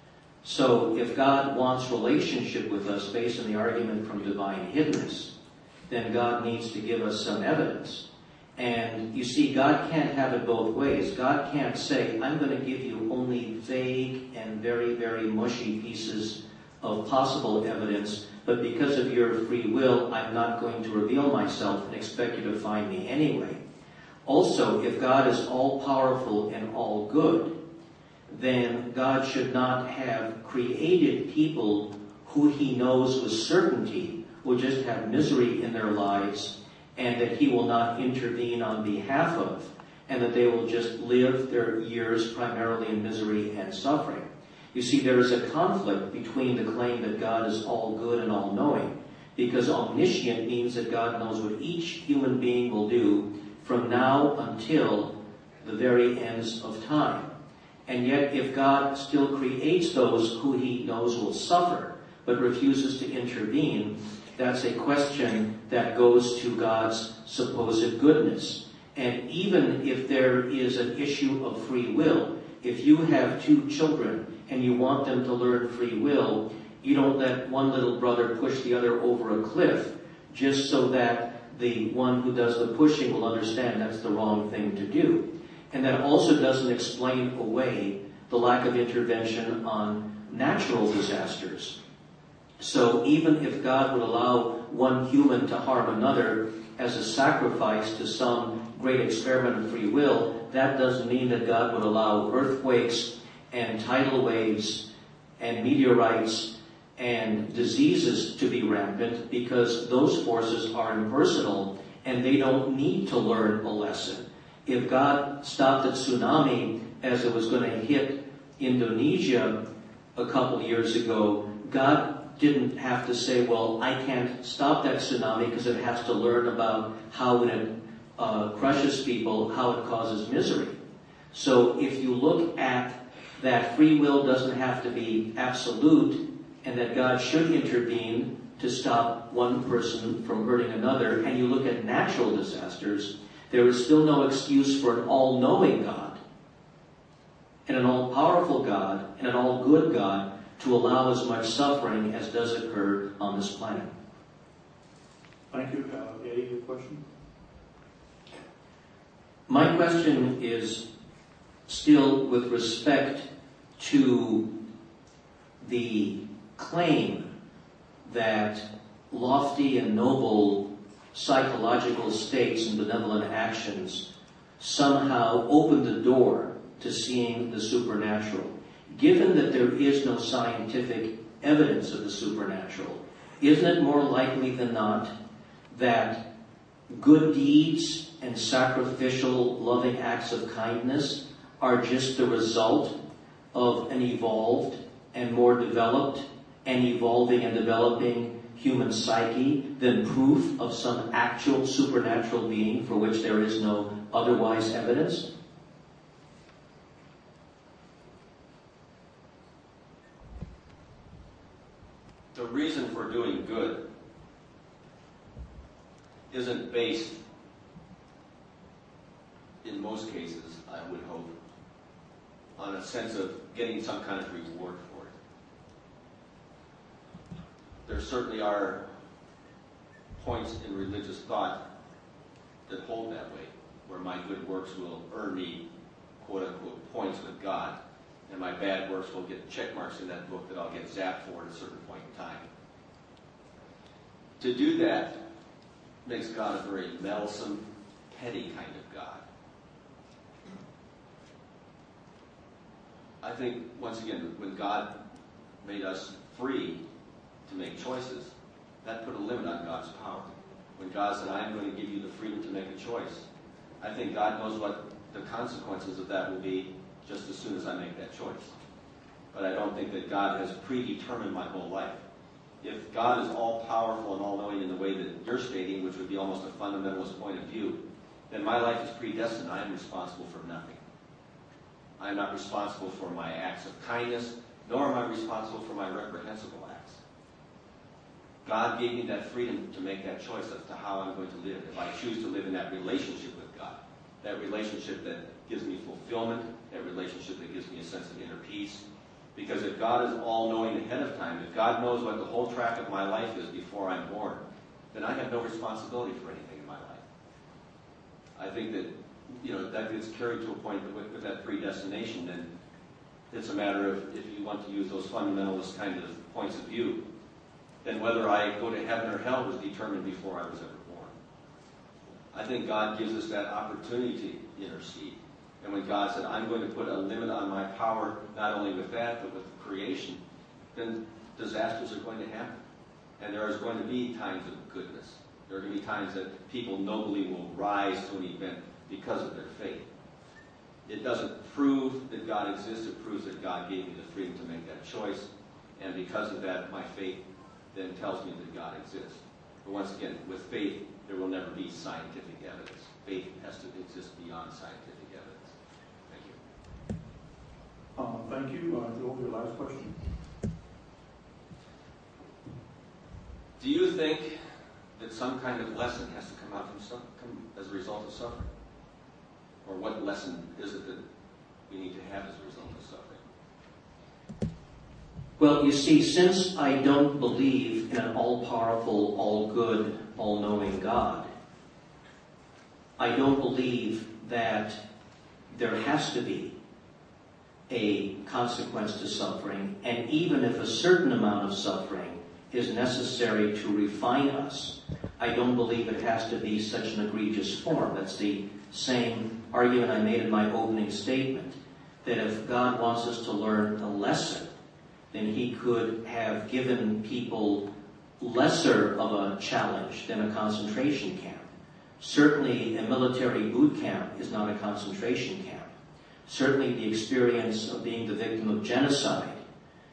So if God wants relationship with us based on the argument from divine hiddenness, then God needs to give us some evidence. And you see, God can't have it both ways. God can't say, I'm going to give you only vague and very, very mushy pieces of possible evidence, but because of your free will, I'm not going to reveal myself and expect you to find me anyway. Also, if God is all-powerful and all-good, then God should not have created people who he knows with certainty will just have misery in their lives and that he will not intervene on behalf of, and that they will just live their years primarily in misery and suffering. You see, there is a conflict between the claim that God is all good and all-knowing, because omniscient means that God knows what each human being will do from now until the very ends of time. And yet, if God still creates those who he knows will suffer, but refuses to intervene, that's a question that goes to God's supposed goodness. And even if there is an issue of free will, if you have two children and you want them to learn free will, you don't let one little brother push the other over a cliff just so that the one who does the pushing will understand that's the wrong thing to do. And that also doesn't explain away the lack of intervention on natural disasters. So even if God would allow one human to harm another as a sacrifice to some great experiment of free will, that doesn't mean that God would allow earthquakes and tidal waves and meteorites and diseases to be rampant, because those forces are impersonal and they don't need to learn a lesson. If God stopped the tsunami as it was going to hit Indonesia a couple years ago, God didn't have to say, well, I can't stop that tsunami because it has to learn about how when it uh, crushes people, how it causes misery. So if you look at that free will doesn't have to be absolute and that God should intervene to stop one person from hurting another, and you look at natural disasters, there is still no excuse for an all-knowing God and an all-powerful God and an all-good God to allow as much suffering as does occur on this planet. Thank you. Uh, Eddie, your question? My question is still with respect to the claim that lofty and noble psychological states and benevolent actions somehow open the door to seeing the supernatural. Given that there is no scientific evidence of the supernatural, isn't it more likely than not that good deeds and sacrificial, loving acts of kindness are just the result of an evolved and more developed and evolving and developing human psyche than proof of some actual supernatural being for which there is no otherwise evidence? The reason for doing good isn't based, in most cases, I would hope, on a sense of getting some kind of reward for it. There certainly are points in religious thought that hold that way, where my good works will earn me, quote-unquote, points with God, and my bad works will get check marks in that book that I'll get zapped for at a certain point in time. To do that makes God a very meddlesome, petty kind of God. I think, once again, when God made us free to make choices, that put a limit on God's power. When God said, I am going to give you the freedom to make a choice, I think God knows what the consequences of that will be just as soon as I make that choice. But I don't think that God has predetermined my whole life. If God is all-powerful and all-knowing in the way that you're stating, which would be almost a fundamentalist point of view, then my life is predestined. I am responsible for nothing. I am not responsible for my acts of kindness, nor am I responsible for my reprehensible acts. God gave me that freedom to make that choice as to how I'm going to live. If I choose to live in that relationship with God, that relationship that gives me fulfillment, that relationship that gives me a sense of inner peace. Because if God is all-knowing ahead of time, if God knows what the whole track of my life is before I'm born, then I have no responsibility for anything in my life. I think that, you know, that gets carried to a point that with, with that predestination, then it's a matter of, if you want to use those fundamentalist kind of points of view, then whether I go to heaven or hell was determined before I was ever born. I think God gives us that opportunity to intercede. And when God said, I'm going to put a limit on my power, not only with that, but with creation, then disasters are going to happen. And there is going to be times of goodness. There are going to be times that people nobly will rise to an event because of their faith. It doesn't prove that God exists. It proves that God gave me the freedom to make that choice. And because of that, my faith then tells me that God exists. But once again, with faith, there will never be scientific evidence. Faith has to exist beyond scientific evidence. Thank you. Uh, thank you. Uh, Joel, your last question. Do you think that some kind of lesson has to come out from some, come as a result of suffering? Or what lesson is it that we need to have as a result of suffering? Well, you see, since I don't believe in an all-powerful, all-good, all-knowing God, I don't believe that there has to be a consequence to suffering, and even if a certain amount of suffering is necessary to refine us, I don't believe it has to be such an egregious form. That's the same argument I made in my opening statement, that if God wants us to learn a lesson, then he could have given people lesser of a challenge than a concentration camp. Certainly, a military boot camp is not a concentration camp. Certainly, the experience of being the victim of genocide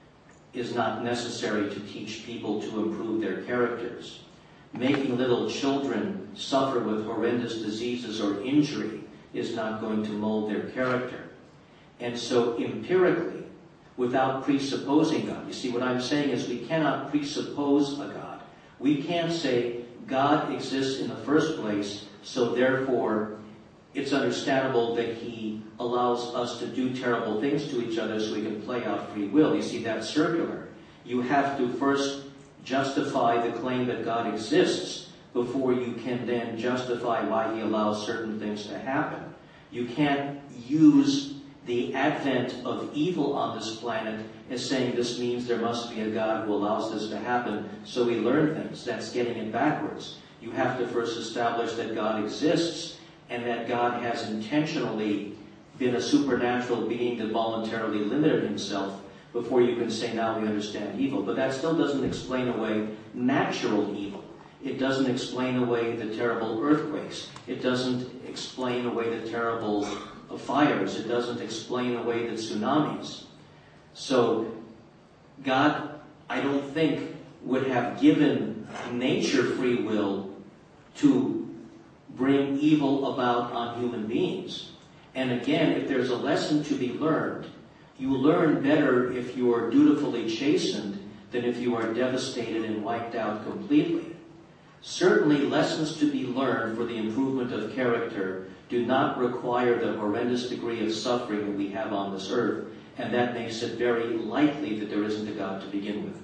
is not necessary to teach people to improve their characters. Making little children suffer with horrendous diseases or injury is not going to mold their character. And so empirically, without presupposing God, you see what I'm saying is we cannot presuppose a God. We can't say God exists in the first place, so therefore it's understandable that he allows us to do terrible things to each other so we can play out free will. You see, that's circular. You have to first justify the claim that God exists before you can then justify why he allows certain things to happen. You can't use the advent of evil on this planet as saying this means there must be a God who allows this to happen, so we learn things. That's getting it backwards. You have to first establish that God exists and that God has intentionally been a supernatural being that voluntarily limited himself before you can say, now we understand evil. But that still doesn't explain away natural evil. It doesn't explain away the terrible earthquakes. It doesn't explain away the terrible fires. It doesn't explain away the tsunamis. So God, I don't think, would have given nature free will to bring evil about on human beings. And again, if there's a lesson to be learned, you learn better if you are dutifully chastened than if you are devastated and wiped out completely. Certainly, lessons to be learned for the improvement of character do not require the horrendous degree of suffering that we have on this earth, and that makes it very likely that there isn't a God to begin with.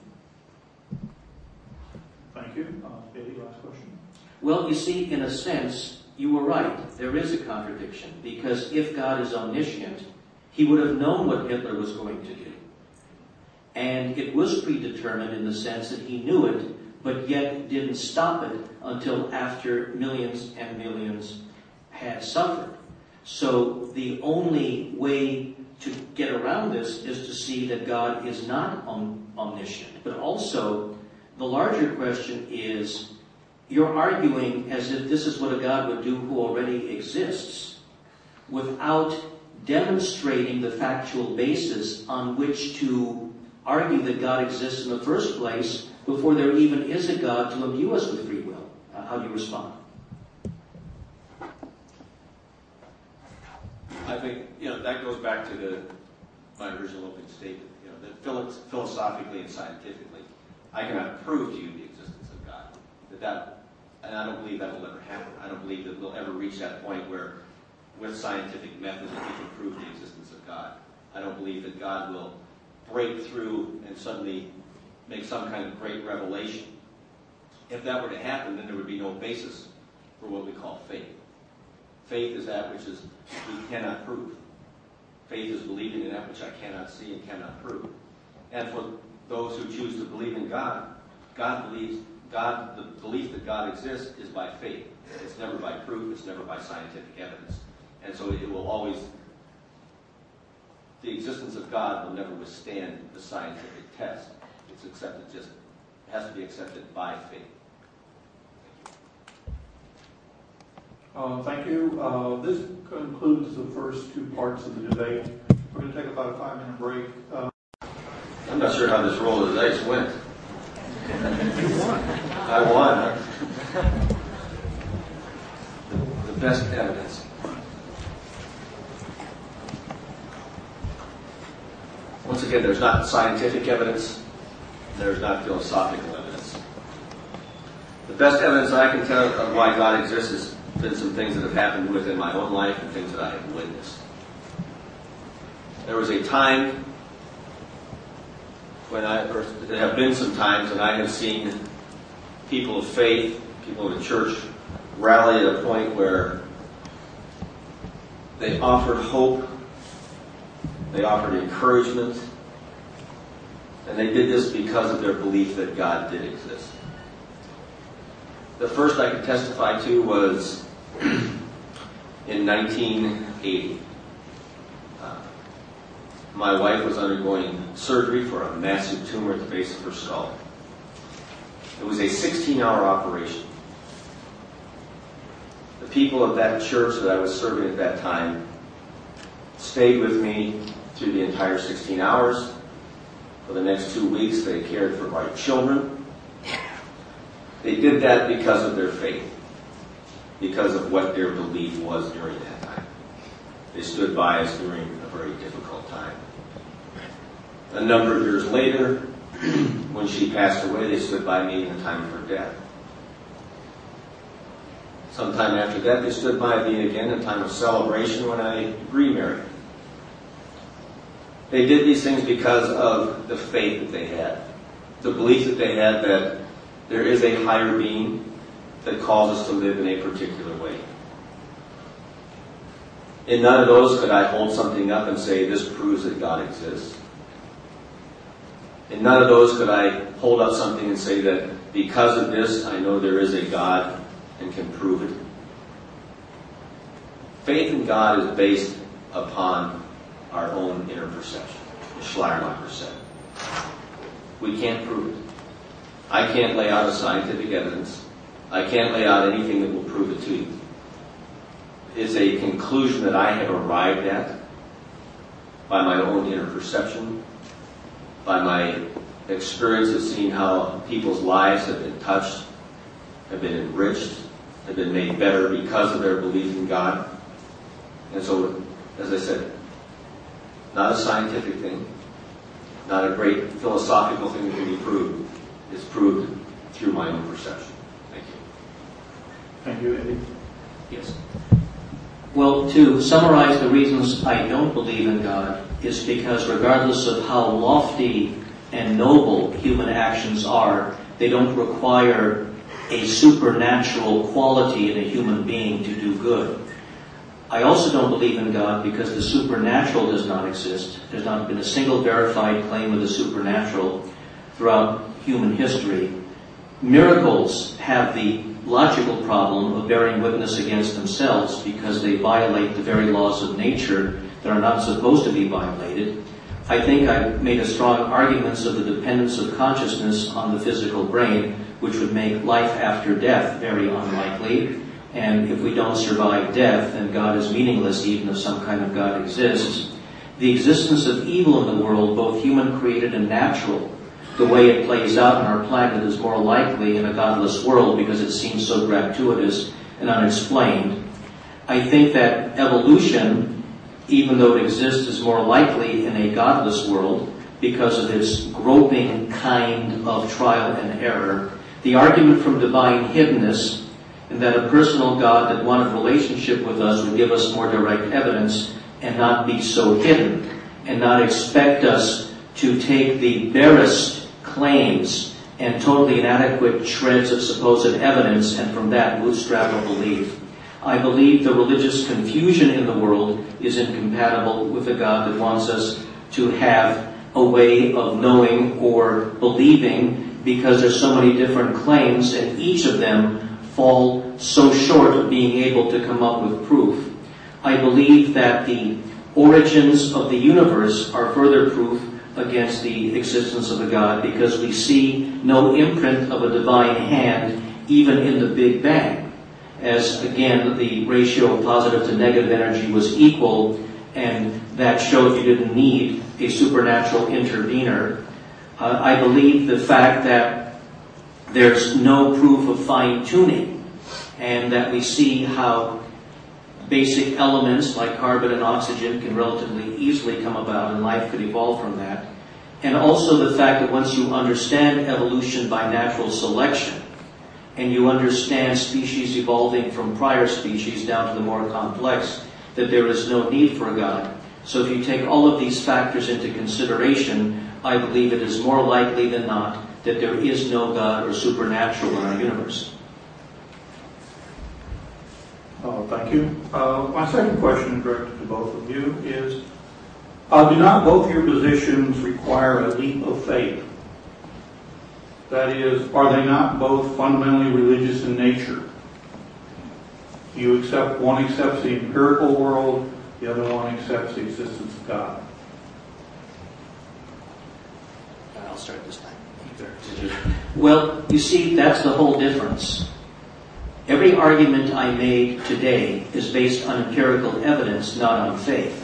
Thank you. Uh, Bailey, last question. Well, you see, in a sense, you were right. There is a contradiction, because if God is omniscient, he would have known what Hitler was going to do. And it was predetermined in the sense that he knew it, but yet didn't stop it until after millions and millions had suffered. So the only way to get around this is to see that God is not om- omniscient. But also, the larger question is, you're arguing as if this is what a God would do who already exists, without demonstrating the factual basis on which to argue that God exists in the first place before there even is a God to imbue us with free will. Uh, how do you respond? I think, you know, that goes back to the, my original opening statement, you know, that philo- philosophically and scientifically, I cannot prove to you the existence of God. That that, and I don't believe that will ever happen. I don't believe that we'll ever reach that point where, with scientific methods, we can prove the existence of God. I don't believe that God will break through and suddenly make some kind of great revelation. If that were to happen, then there would be no basis for what we call faith. Faith is that which is we cannot prove. Faith is believing in that which I cannot see and cannot prove. And for those who choose to believe in God, God believes, God, the belief that God exists is by faith. It's never by proof, it's never by scientific evidence. And so it will always, the existence of God will never withstand the scientific test. It's accepted just, it has to be accepted by faith. Uh, thank you. Uh, this concludes the first two parts of the debate. We're going to take about a five-minute break. Uh, I'm not sure how this roll of dice went. you won. I won. The, the best evidence. Once again, there's not scientific evidence. There's not philosophical evidence. The best evidence I can tell of why God exists has been some things that have happened within my own life and things that I have witnessed. There was a time when I, or there have been some times when I have seen people of faith, people in the church, rally at a point where they offered hope, they offered encouragement, and they did this because of their belief that God did exist. The first I could testify to was in nineteen eighty. Uh, my wife was undergoing surgery for a massive tumor at the base of her skull. It was a sixteen-hour operation. The people of that church that I was serving at that time stayed with me through the entire sixteen hours. For the next two weeks, they cared for my children. They did that because of their faith, because of what their belief was during that time. They stood by us during a very difficult time. A number of years later, when she passed away, they stood by me in the time of her death. Sometime after that, they stood by me again in time of celebration when I remarried. They did these things because of the faith that they had, the belief that they had that there is a higher being that calls us to live in a particular way. In none of those could I hold something up and say, this proves that God exists. In none of those could I hold up something and say that because of this, I know there is a God and can prove it. Faith in God is based upon our own inner perception, as Schleiermacher said. We can't prove it. I can't lay out a scientific evidence. I can't lay out anything that will prove it to you. It's a conclusion that I have arrived at by my own inner perception, by my experience of seeing how people's lives have been touched, have been enriched, have been made better because of their belief in God. And so, as I said, not a scientific thing, not a great philosophical thing that can be proved. It's proved through my own perception. Thank you. Thank you, Eddie. Yes. Well, to summarize the reasons I don't believe in God is because regardless of how lofty and noble human actions are, they don't require a supernatural quality in a human being to do good. I also don't believe in God because the supernatural does not exist. There's not been a single verified claim of the supernatural throughout human history. Miracles have the logical problem of bearing witness against themselves because they violate the very laws of nature that are not supposed to be violated. I think I've made a strong arguments of the dependence of consciousness on the physical brain, which would make life after death very unlikely. And if we don't survive death, then God is meaningless even if some kind of God exists. The existence of evil in the world, both human created and natural, the way it plays out on our planet is more likely in a godless world because it seems so gratuitous and unexplained. I think that evolution, even though it exists, is more likely in a godless world because of its groping kind of trial and error. The argument from divine hiddenness, and that a personal God that wanted relationship with us would give us more direct evidence and not be so hidden, and not expect us to take the barest claims and totally inadequate shreds of supposed evidence and from that bootstrap a belief. I believe the religious confusion in the world is incompatible with a God that wants us to have a way of knowing or believing because there's so many different claims and each of them fall so short of being able to come up with proof. I believe that the origins of the universe are further proof against the existence of a God because we see no imprint of a divine hand even in the Big Bang. As again, the ratio of positive to negative energy was equal, and that showed you didn't need a supernatural intervener. Uh, I believe the fact that there's no proof of fine-tuning, and that we see how basic elements like carbon and oxygen can relatively easily come about, and life could evolve from that. And also the fact that once you understand evolution by natural selection, and you understand species evolving from prior species down to the more complex, that there is no need for a God. So if you take all of these factors into consideration, I believe it is more likely than not that there is no God or supernatural in our universe. Uh, thank you. Uh, my second question, directed to both of you, is uh, do not both your positions require a leap of faith? That is, are they not both fundamentally religious in nature? You accept, one accepts the empirical world, the other one accepts the existence of God. I'll start this time. Well, you see, that's the whole difference. Every argument I made today is based on empirical evidence, not on faith.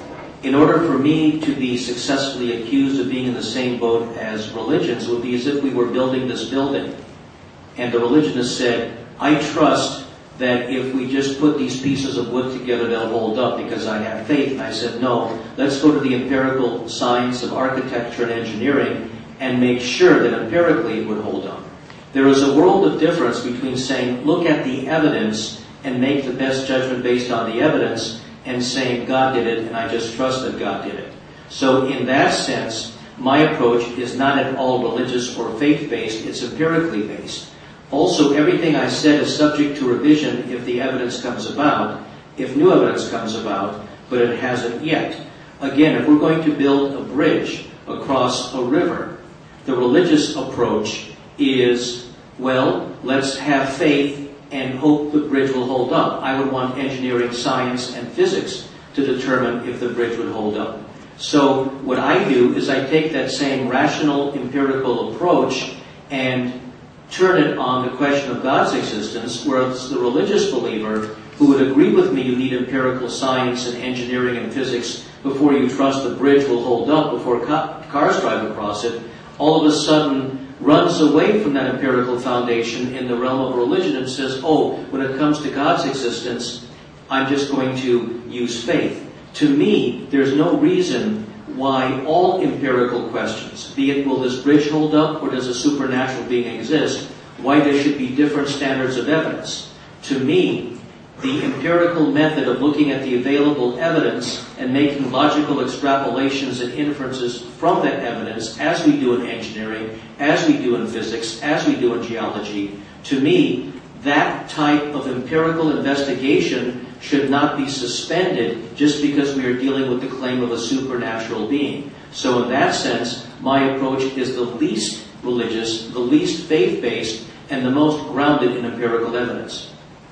in order for me to be successfully accused of being in the same boat as religions would be as if we were building this building. And the religionist said, I trust that if we just put these pieces of wood together, they'll hold up because I have faith. And I said, no, let's go to the empirical science of architecture and engineering and make sure that empirically it would hold up. There is a world of difference between saying, look at the evidence and make the best judgment based on the evidence, and saying God did it and I just trust that God did it. So in that sense, my approach is not at all religious or faith-based, it's empirically based. Also, everything I said is subject to revision if the evidence comes about, if new evidence comes about, but it hasn't yet. Again, if we're going to build a bridge across a river, the religious approach is, well, let's have faith and hope the bridge will hold up. I would want engineering, science, and physics to determine if the bridge would hold up. So what I do is I take that same rational, empirical approach and turn it on the question of God's existence, whereas the religious believer who would agree with me you need empirical science and engineering and physics before you trust the bridge will hold up, before ca- cars drive across it, all of a sudden runs away from that empirical foundation in the realm of religion and says, oh, when it comes to God's existence, I'm just going to use faith. To me, there's no reason why all empirical questions, be it will this bridge hold up or does a supernatural being exist, why there should be different standards of evidence. To me, the empirical method of looking at the available evidence and making logical extrapolations and inferences from that evidence, as we do in engineering, as we do in physics, as we do in geology, to me, that type of empirical investigation should not be suspended just because we are dealing with the claim of a supernatural being. So in that sense, my approach is the least religious, the least faith-based, and the most grounded in empirical evidence.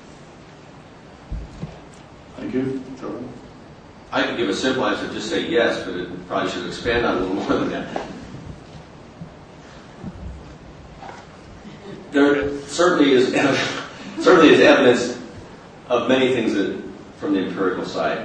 Thank you. Joe? I could give a simple answer, just say yes, but it probably should expand on it a little more than that. There certainly is certainly is evidence of many things that, from the empirical side.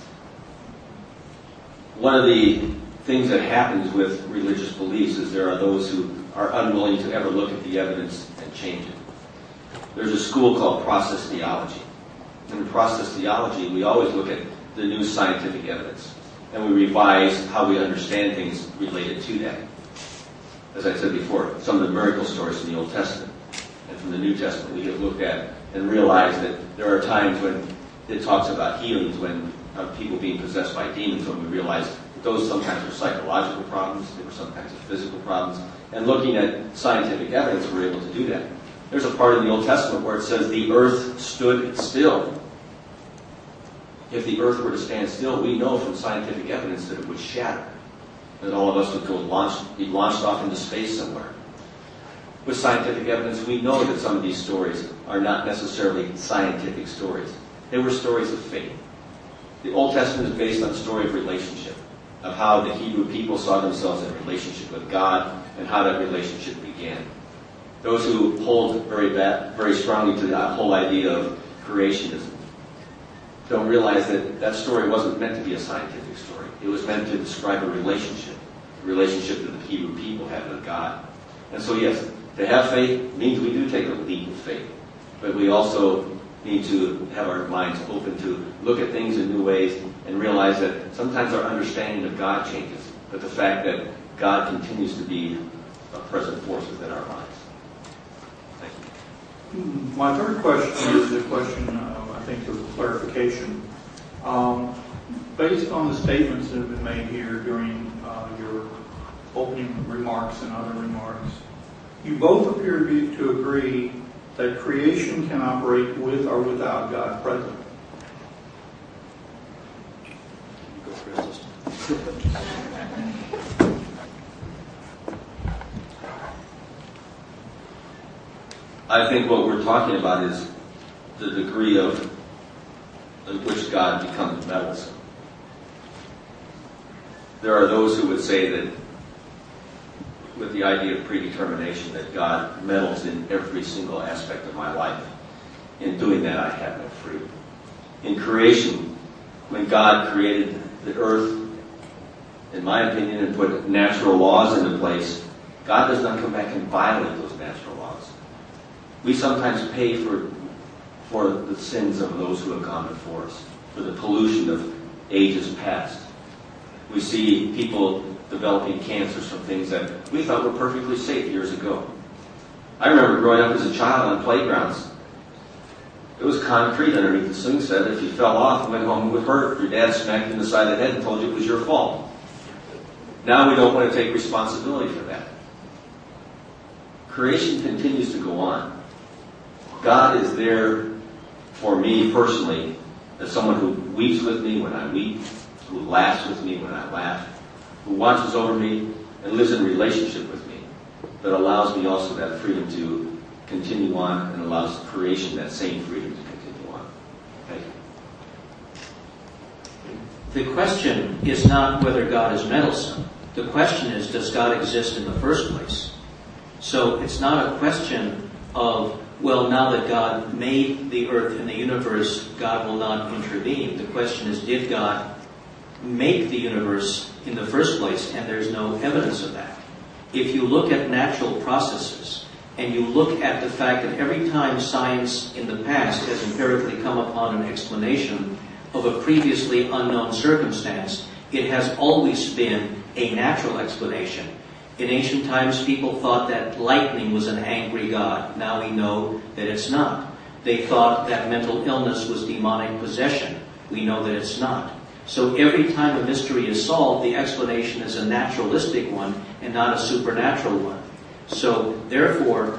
One of the things that happens with religious beliefs is there are those who are unwilling to ever look at the evidence and change it. There's a school called process theology. In process theology, we always look at the new scientific evidence, and we revise how we understand things related to that. As I said before, some of the miracle stories from the Old Testament and from the New Testament we have looked at and realized that there are times when it talks about healings, when uh, people being possessed by demons, when we realize that those sometimes were psychological problems, they were sometimes physical problems, and looking at scientific evidence, we're able to do that. There's a part in the Old Testament where it says the earth stood still. If the earth were to stand still, we know from scientific evidence that it would shatter, that all of us would go launch, be launched off into space somewhere. With scientific evidence, we know that some of these stories are not necessarily scientific stories. They were stories of faith. The Old Testament is based on the story of relationship, of how the Hebrew people saw themselves in relationship with God and how that relationship began. Those who hold very bad, very strongly to the whole idea of creationism don't realize that that story wasn't meant to be a scientific story. It was meant to describe a relationship, a relationship that the Hebrew people had with God. And so yes, to have faith means we do take a leap of faith, but we also need to have our minds open to look at things in new ways and realize that sometimes our understanding of God changes, but the fact that God continues to be a present force within our lives. Thank you. My third question is a question, uh, I think, of clarification. Um, based on the statements that have been made here during uh, your opening remarks and other remarks, you both appear to, be, to agree that creation can operate with or without God present. I think what we're talking about is the degree of in which God becomes meddlesome. There are those who would say that with the idea of predetermination, that God meddles in every single aspect of my life. In doing that, I have no freedom. In creation, when God created the earth in my opinion, and put natural laws into place, God does not come back and violate those natural laws. We sometimes pay for, for the sins of those who have gone before us, for the pollution of ages past. We see people developing cancers from things that we thought were perfectly safe years ago. I remember growing up as a child on playgrounds. It was concrete underneath the swing set. If you fell off and went home, it would hurt. Your dad smacked you in the side of the head and told you it was your fault. Now we don't want to take responsibility for that. Creation continues to go on. God is there for me personally as someone who weeps with me when I weep, who laughs with me when I laugh, who watches over me and lives in relationship with me, but allows me also that freedom to continue on and allows creation that same freedom to continue on. Thank you. The question is not whether God is meddlesome. The question is, does God exist in the first place? So it's not a question of, well, now that God made the earth and the universe, God will not intervene. The question is, did God make the universe in the first place? And there's no evidence of that. If you look at natural processes, and you look at the fact that every time science in the past has empirically come upon an explanation of a previously unknown circumstance, it has always been a natural explanation. In ancient times, people thought that lightning was an angry god. Now we know that it's not. They thought that mental illness was demonic possession. We know that it's not. So every time a mystery is solved, the explanation is a naturalistic one and not a supernatural one. So therefore,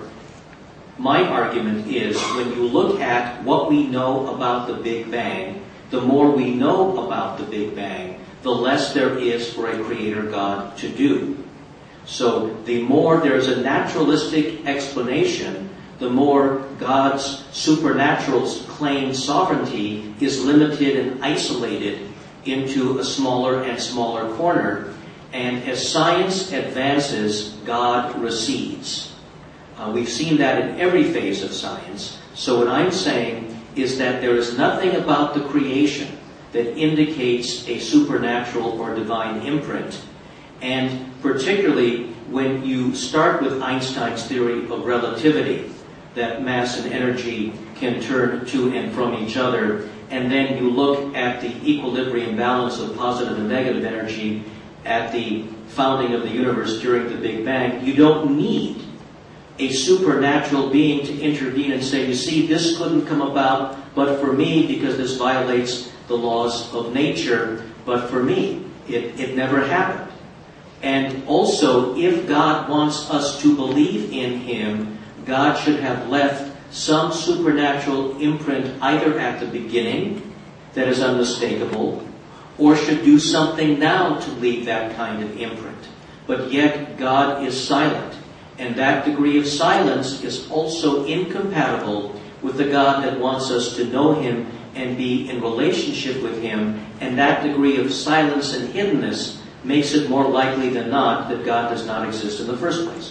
my argument is when you look at what we know about the Big Bang, the more we know about the Big Bang, the less there is for a creator God to do. So the more there's a naturalistic explanation, the more God's supernatural claimed sovereignty is limited and isolated into a smaller and smaller corner. And as science advances, God recedes. Uh, we've seen that in every phase of science. So what I'm saying is that there is nothing about the creation that indicates a supernatural or divine imprint. And particularly when you start with Einstein's theory of relativity, that mass and energy can turn to and from each other, and then you look at the equilibrium balance of positive and negative energy at the founding of the universe during the Big Bang, you don't need a supernatural being to intervene and say, you see, this couldn't come about but for me because this violates the laws of nature, but for me. It, it never happened. And also, if God wants us to believe in Him, God should have left some supernatural imprint either at the beginning that is unmistakable, or should do something now to leave that kind of imprint. But yet, God is silent. And that degree of silence is also incompatible with the God that wants us to know Him and be in relationship with Him. And that degree of silence and hiddenness makes it more likely than not that God does not exist in the first place.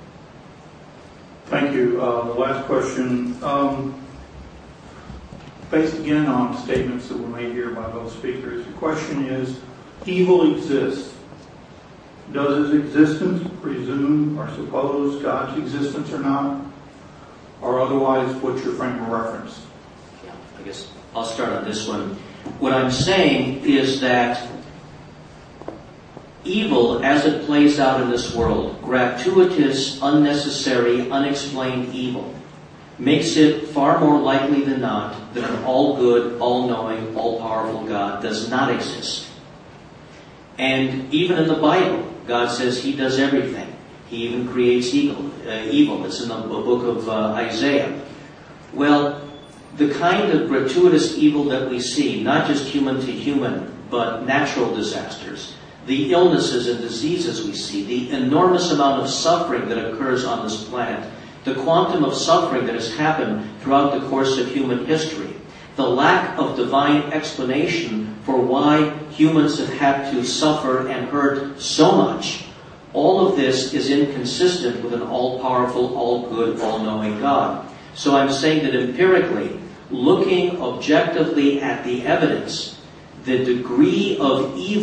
Thank you. Uh, the last question, um, based again on statements that were made here by both speakers, the question is, evil exists. Does its existence presume or suppose God's existence or not? Or otherwise, what's your frame of reference? Yeah, I guess I'll start on this one. What I'm saying is that evil, as it plays out in this world, gratuitous, unnecessary, unexplained evil, makes it far more likely than not that an all-good, all-knowing, all-powerful God does not exist. And even in the Bible, God says He does everything. He even creates evil. Uh, evil. It's in the book of uh, Isaiah. Well, the kind of gratuitous evil that we see, not just human to human, but natural disasters, the illnesses and diseases we see, the enormous amount of suffering that occurs on this planet, the quantum of suffering that has happened throughout the course of human history, the lack of divine explanation for why humans have had to suffer and hurt so much, all of this is inconsistent with an all-powerful, all-good, all-knowing God. So I'm saying that empirically, looking objectively at the evidence, the degree of evil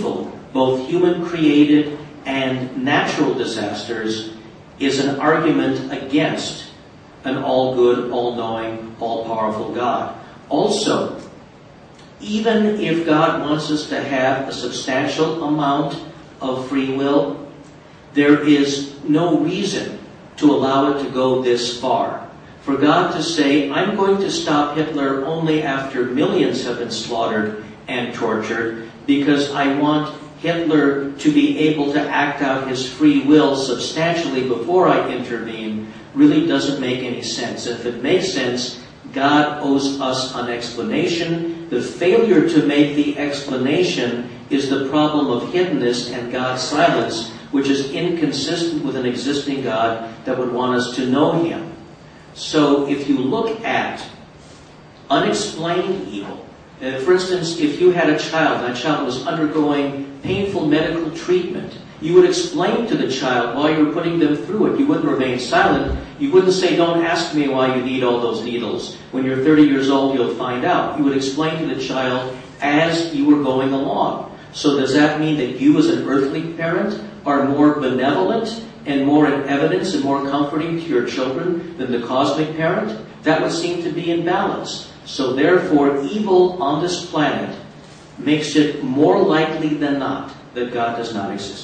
both human-created and natural disasters, is an argument against an all-good, all-knowing, all-powerful God. Also, even if God wants us to have a substantial amount of free will, there is no reason to allow it to go this far. For God to say, I'm going to stop Hitler only after millions have been slaughtered and tortured, because I want Hitler to be able to act out his free will substantially before I intervene, really doesn't make any sense. If it makes sense, God owes us an explanation. The failure to make the explanation is the problem of hiddenness and God's silence, which is inconsistent with an existing God that would want us to know Him. So if you look at unexplained evil, uh, for instance, if you had a child and that child was undergoing painful medical treatment, you would explain to the child while you were putting them through it. You wouldn't remain silent. You wouldn't say, don't ask me why you need all those needles. When you're thirty years old, you'll find out. You would explain to the child as you were going along. So does that mean that you as an earthly parent are more benevolent and more in evidence and more comforting to your children than the cosmic parent? That would seem to be in balance. So therefore, evil on this planet makes it more likely than not that God does not exist.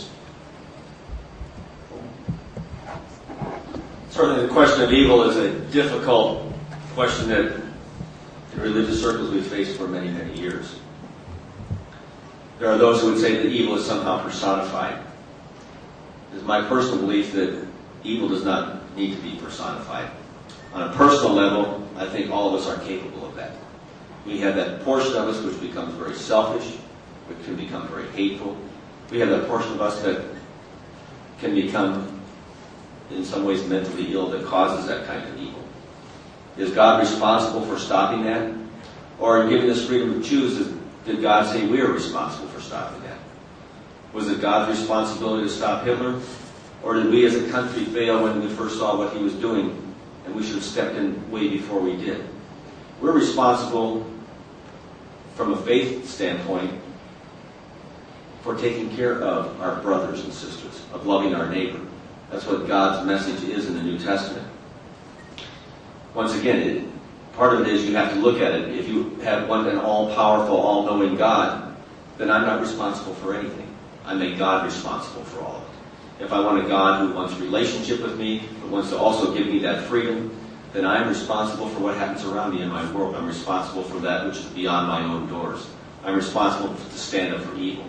Certainly the question of evil is a difficult question that in religious circles we've faced for many, many years. There are those who would say that evil is somehow personified. It is my personal belief that evil does not need to be personified. On a personal level, I think all of us are capable of that. We have that portion of us which becomes very selfish, which can become very hateful. We have that portion of us that can become, in some ways, mentally ill, that causes that kind of evil. Is God responsible for stopping that? Or in giving us freedom to choose, did God say we are responsible for stopping that? Was it God's responsibility to stop Hitler? Or did we as a country fail when we first saw what he was doing and we should have stepped in way before we did? We're responsible from a faith standpoint for taking care of our brothers and sisters, of loving our neighbor. That's what God's message is in the New Testament. Once again, it, part of it is you have to look at it. If you have one an all-powerful, all-knowing God, then I'm not responsible for anything. I make God responsible for all of it. If I want a God who wants a relationship with me, but wants to also give me that freedom, then I'm responsible for what happens around me in my world. I'm responsible for that which is beyond my own doors. I'm responsible to stand up for evil.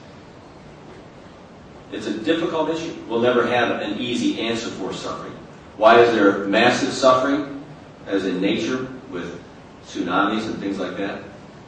It's a difficult issue. We'll never have an easy answer for suffering. Why is there massive suffering, as in nature, with tsunamis and things like that?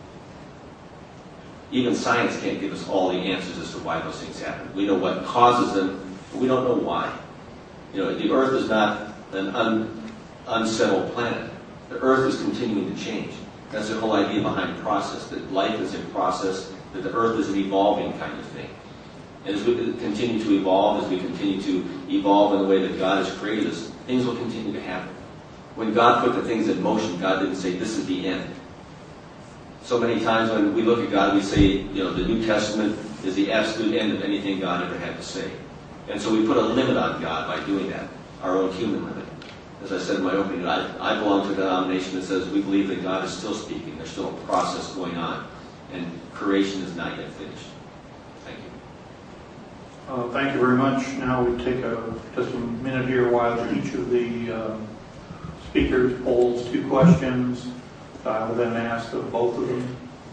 Even science can't give us all the answers as to why those things happen. We know what causes them, but we don't know why. You know, the Earth is not an un, unsettled planet. The Earth is continuing to change. That's the whole idea behind process, that life is in process, that the Earth is an evolving kind of thing. And as we continue to evolve, as we continue to evolve in the way that God has created us, things will continue to happen. When God put the things in motion, God didn't say, this is the end. So many times when we look at God, we say, you know, the New Testament is the absolute end of anything God ever had to say. And so we put a limit on God by doing that, our own human limit. As I said in my opening, I, I belong to a denomination that says we believe that God is still speaking. There's still a process going on, and creation is not yet finished. Thank you. Uh, thank you very much. Now we take a, just a minute here while each of the uh, speakers polls two questions. I will then ask of both of them.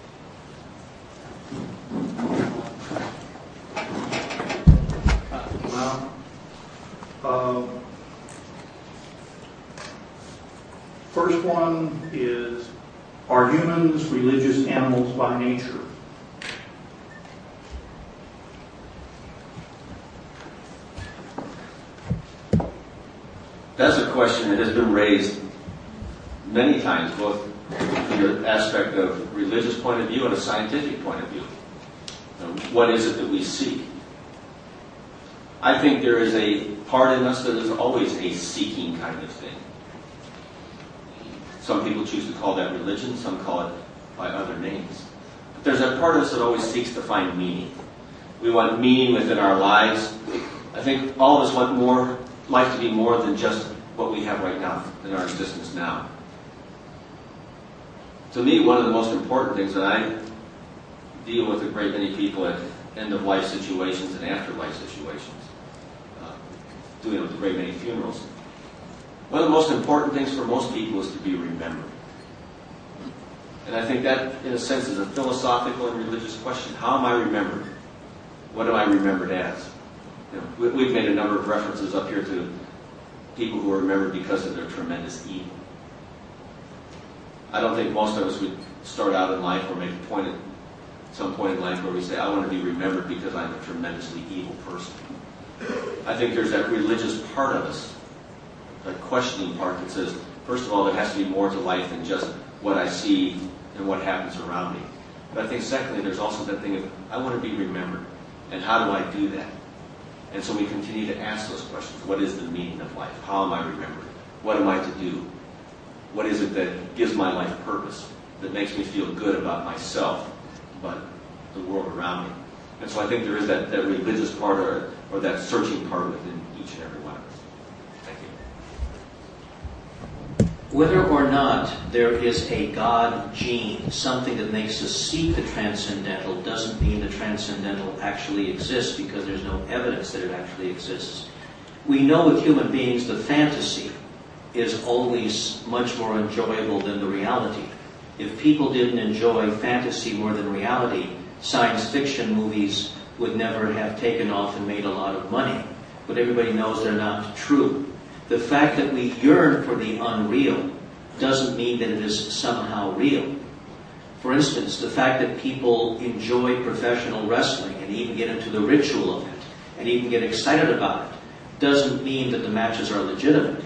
Well, uh, first one is, are humans religious animals by nature? That's a question that has been raised many times, both from the aspect of religious point of view and a scientific point of view. You know, what is it that we seek? I think there is a part in us that is always a seeking kind of thing. Some people choose to call that religion, some call it by other names. But there's a part of us that always seeks to find meaning. We want meaning within our lives. I think all of us want more life to be more than just what we have right now, in our existence now. To me, one of the most important things that I deal with a great many people at end-of-life situations and afterlife situations, uh, doing it with a great many funerals, one of the most important things for most people is to be remembered. And I think that, in a sense, is a philosophical and religious question. How am I remembered? What am I remembered as? You know, we, we've made a number of references up here to people who are remembered because of their tremendous evil. I don't think most of us would start out in life or make a point at some point in life where we say, I want to be remembered because I'm a tremendously evil person. I think there's that religious part of us, that questioning part that says, first of all, there has to be more to life than just what I see and what happens around me. But I think secondly, there's also that thing of, I want to be remembered. And how do I do that? And so we continue to ask those questions. What is the meaning of life? How am I remembered? What am I to do? What is it that gives my life purpose, that makes me feel good about myself, but the world around me? And so I think there is that, that religious part or, or that searching part within each and every one of us. Thank you. Whether or not there is a God gene, something that makes us seek the transcendental, doesn't mean the transcendental actually exists, because there's no evidence that it actually exists. We know with human beings the fantasy is always much more enjoyable than the reality. If people didn't enjoy fantasy more than reality, science fiction movies would never have taken off and made a lot of money. But everybody knows they're not true. The fact that we yearn for the unreal doesn't mean that it is somehow real. For instance, the fact that people enjoy professional wrestling and even get into the ritual of it and even get excited about it doesn't mean that the matches are legitimate.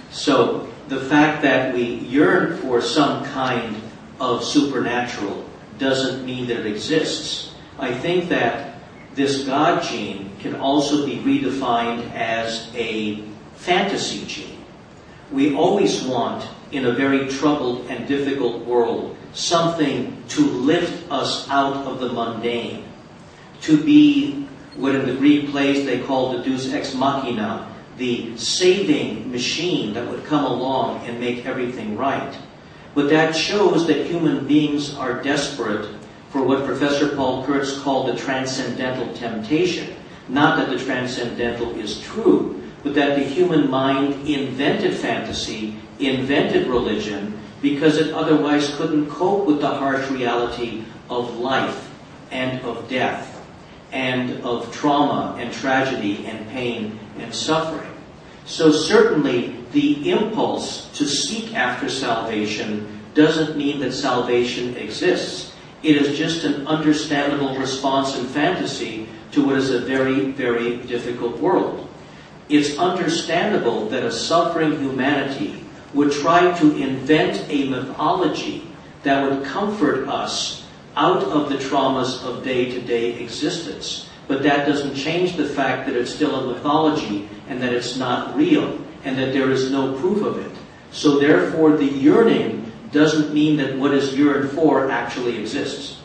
So the fact that we yearn for some kind of supernatural doesn't mean that it exists. I think that this God gene can also be redefined as a fantasy gene. We always want, in a very troubled and difficult world, something to lift us out of the mundane, to be what in the Greek plays they call the deus ex machina, the saving machine that would come along and make everything right. But that shows that human beings are desperate for what Professor Paul Kurtz called the transcendental temptation. Not that the transcendental is true, but that the human mind invented fantasy, invented religion, because it otherwise couldn't cope with the harsh reality of life and of death and of trauma and tragedy and pain and suffering. So certainly the impulse to seek after salvation doesn't mean that salvation exists. It is just an understandable response in fantasy to what is a very, very difficult world. It's understandable that a suffering humanity would try to invent a mythology that would comfort us out of the traumas of day-to-day existence. But that doesn't change the fact that it's still a mythology and that it's not real and that there is no proof of it. So therefore the yearning doesn't mean that what is yearned for actually exists.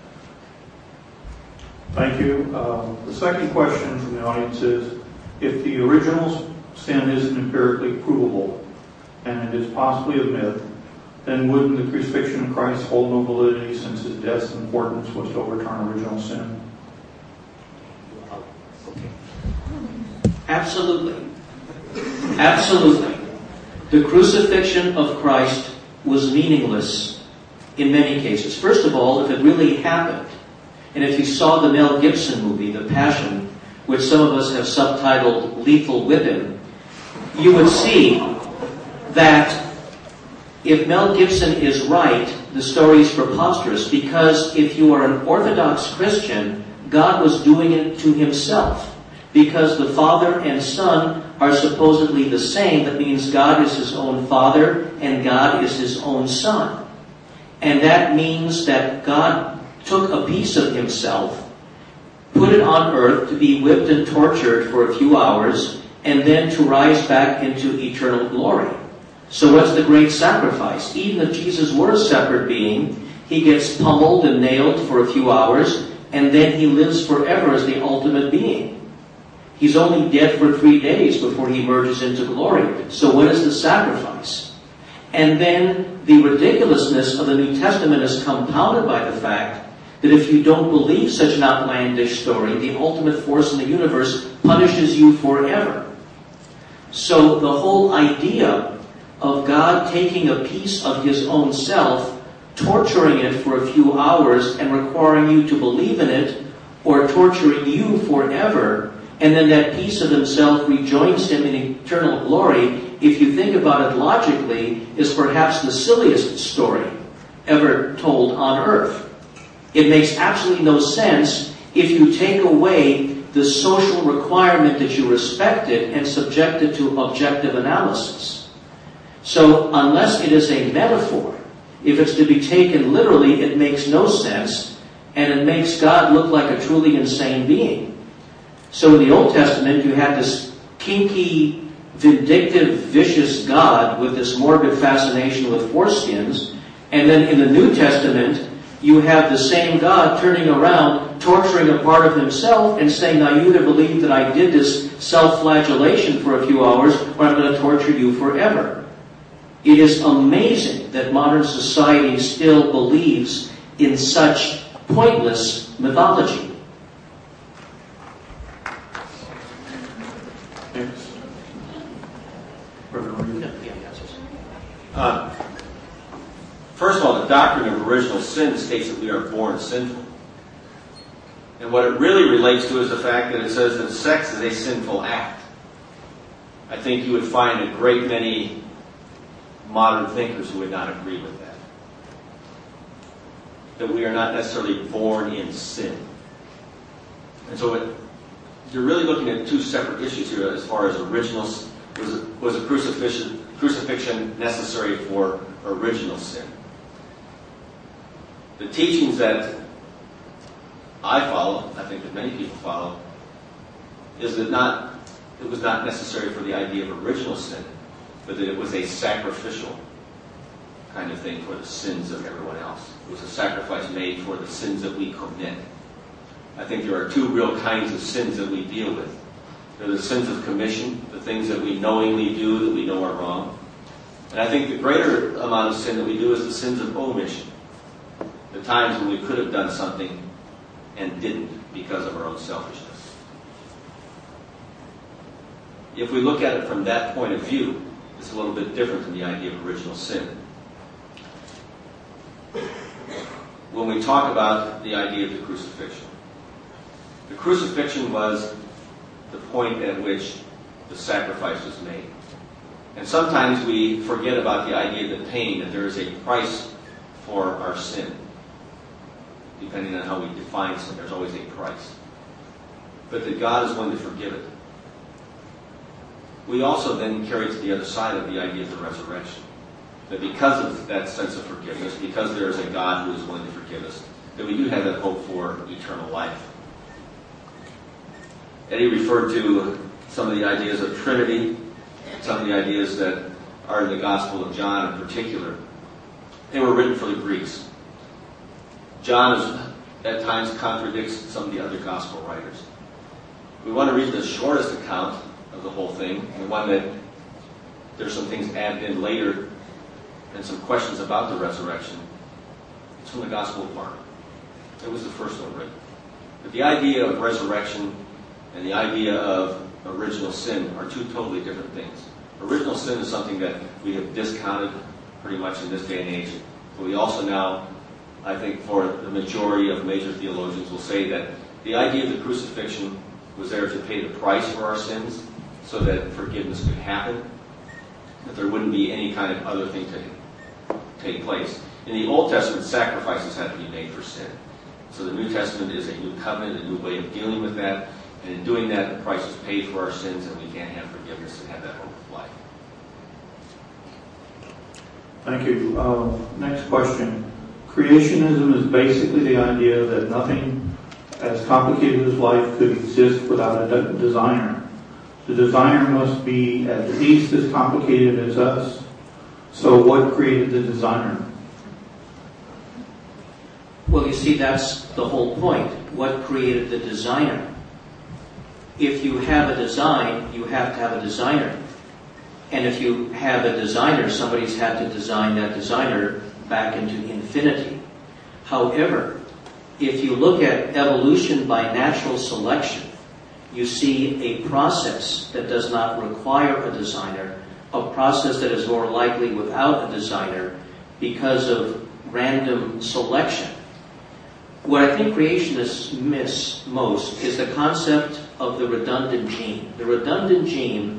Thank you. Um, the second question from the audience is, if the original sin isn't empirically provable and it is possibly a myth, then wouldn't the crucifixion of Christ hold no validity, since his death's importance was to overturn original sin? Absolutely. Absolutely. The crucifixion of Christ was meaningless in many cases. First of all, if it really happened, and if you saw the Mel Gibson movie, The Passion, which some of us have subtitled Lethal Weapon, you would see that if Mel Gibson is right, the story is preposterous, because if you are an Orthodox Christian, God was doing it to himself. Because the Father and Son are supposedly the same, that means God is his own Father and God is his own Son. And that means that God took a piece of himself, put it on earth to be whipped and tortured for a few hours, and then to rise back into eternal glory. So what's the great sacrifice? Even if Jesus were a separate being, he gets pummeled and nailed for a few hours, and then he lives forever as the ultimate being. He's only dead for three days before he emerges into glory. So what is the sacrifice? And then the ridiculousness of the New Testament is compounded by the fact that if you don't believe such an outlandish story, the ultimate force in the universe punishes you forever. So the whole idea of God taking a piece of his own self, torturing it for a few hours and requiring you to believe in it, or torturing you forever, and then that piece of himself rejoins him in eternal glory, if you think about it logically, is perhaps the silliest story ever told on earth. It makes absolutely no sense if you take away the social requirement that you respect it and subject it to objective analysis. So unless it is a metaphor, if it's to be taken literally, it makes no sense, and it makes God look like a truly insane being. So in the Old Testament, you had this kinky, vindictive, vicious God with this morbid fascination with foreskins, and then in the New Testament, you have the same God turning around, torturing a part of himself, and saying, now you either believe that I did this self-flagellation for a few hours, or I'm going to torture you forever. It is amazing that modern society still believes in such pointless mythology. Thanks. Uh, first of all, the doctrine of original sin states that we are born sinful. And what it really relates to is the fact that it says that sex is a sinful act. I think you would find a great many modern thinkers who would not agree with that. That we are not necessarily born in sin. And so it, you're really looking at two separate issues here as far as original. Was, was a crucifixion, crucifixion necessary for original sin? The teachings that I follow, I think that many people follow, is that not it was not necessary for the idea of original sin, but that it was a sacrificial kind of thing for the sins of everyone else. It was a sacrifice made for the sins that we commit. I think there are two real kinds of sins that we deal with. There are the sins of commission, the things that we knowingly do that we know are wrong. And I think the greater amount of sin that we do is the sins of omission. The times when we could have done something and didn't because of our own selfishness. If we look at it from that point of view, it's a little bit different than the idea of original sin. When we talk about the idea of the crucifixion, the crucifixion was the point at which the sacrifice was made. And sometimes we forget about the idea of the pain, that there is a price for our sin. Depending on how we define sin, there's always a price. But that God is willing to forgive it. We also then carry to the other side of the idea of the resurrection. That because of that sense of forgiveness, because there is a God who is willing to forgive us, that we do have that hope for eternal life. Eddie referred to some of the ideas of Trinity, some of the ideas that are in the Gospel of John in particular. They were written for the Greeks. John is, at times contradicts some of the other Gospel writers. We want to read the shortest account of the whole thing, the one that there's some things added in later and some questions about the resurrection. It's from the Gospel of Mark. It was the first one written. But the idea of resurrection and the idea of original sin are two totally different things. Original sin is something that we have discounted pretty much in this day and age. But we also now, I think for the majority of major theologians, will say that the idea of the crucifixion was there to pay the price for our sins so that forgiveness could happen, that there wouldn't be any kind of other thing to take place. In the Old Testament, sacrifices had to be made for sin. So the New Testament is a new covenant, a new way of dealing with that. And in doing that, the price is paid for our sins, and we can have forgiveness and have that hope of life. Thank you. Uh, next question. Creationism is basically the idea that nothing as complicated as life could exist without a de- designer. The designer must be at least as complicated as us. So what created the designer? Well, you see, that's the whole point. what created the designer. If you have a design, you have to have a designer. And if you have a designer, somebody's had to design that designer back into infinity. However, if you look at evolution by natural selection, you see a process that does not require a designer, a process that is more likely without a designer because of random selection. What I think creationists miss most is the concept of the redundant gene. The redundant gene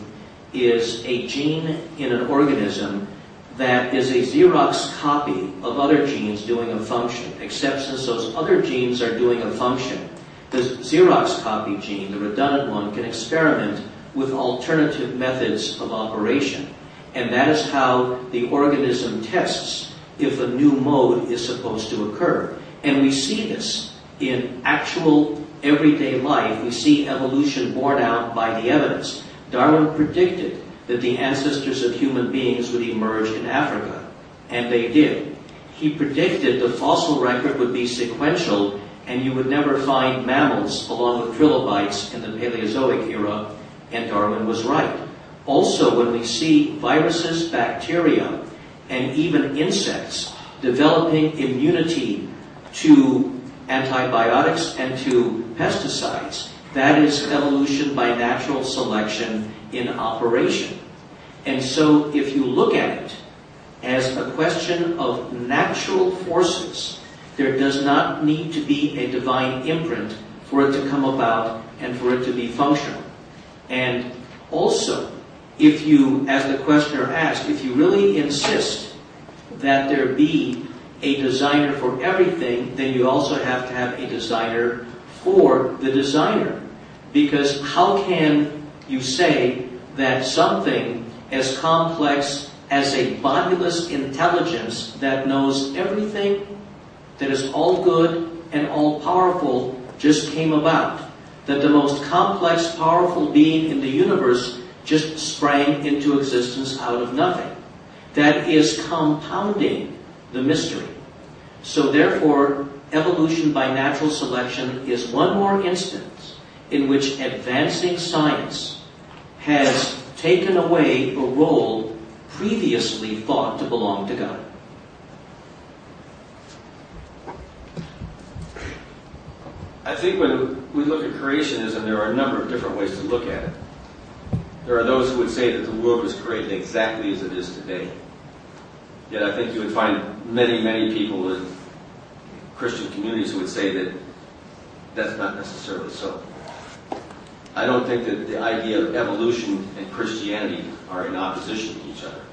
is a gene in an organism that is a Xerox copy of other genes doing a function, except since those other genes are doing a function, the Xerox copy gene, the redundant one, can experiment with alternative methods of operation. And that is how the organism tests if a new mode is supposed to occur. And we see this in actual everyday life. We see evolution borne out by the evidence. Darwin predicted that the ancestors of human beings would emerge in Africa, and they did. He predicted the fossil record would be sequential, and you would never find mammals along with trilobites in the Paleozoic era, and Darwin was right. Also, when we see viruses, bacteria, and even insects developing immunity to antibiotics and to pesticides, that is evolution by natural selection in operation. And so if you look at it as a question of natural forces, there does not need to be a divine imprint for it to come about and for it to be functional. And also, if you, as the questioner asked, if you really insist that there be a designer for everything, then you also have to have a designer for the designer. Because how can you say that something as complex as a bodiless intelligence that knows everything, that is all good and all powerful, just came about? That the most complex, powerful being in the universe just sprang into existence out of nothing. That is compounding the mystery. So therefore, evolution by natural selection is one more instance in which advancing science has taken away a role previously thought to belong to God. I think when we look at creationism, there are a number of different ways to look at it. There are those who would say that the world was created exactly as it is today. Yet I think you would find many, many people in Christian communities who would say that that's not necessarily so. I don't think that the idea of evolution and Christianity are in opposition to each other.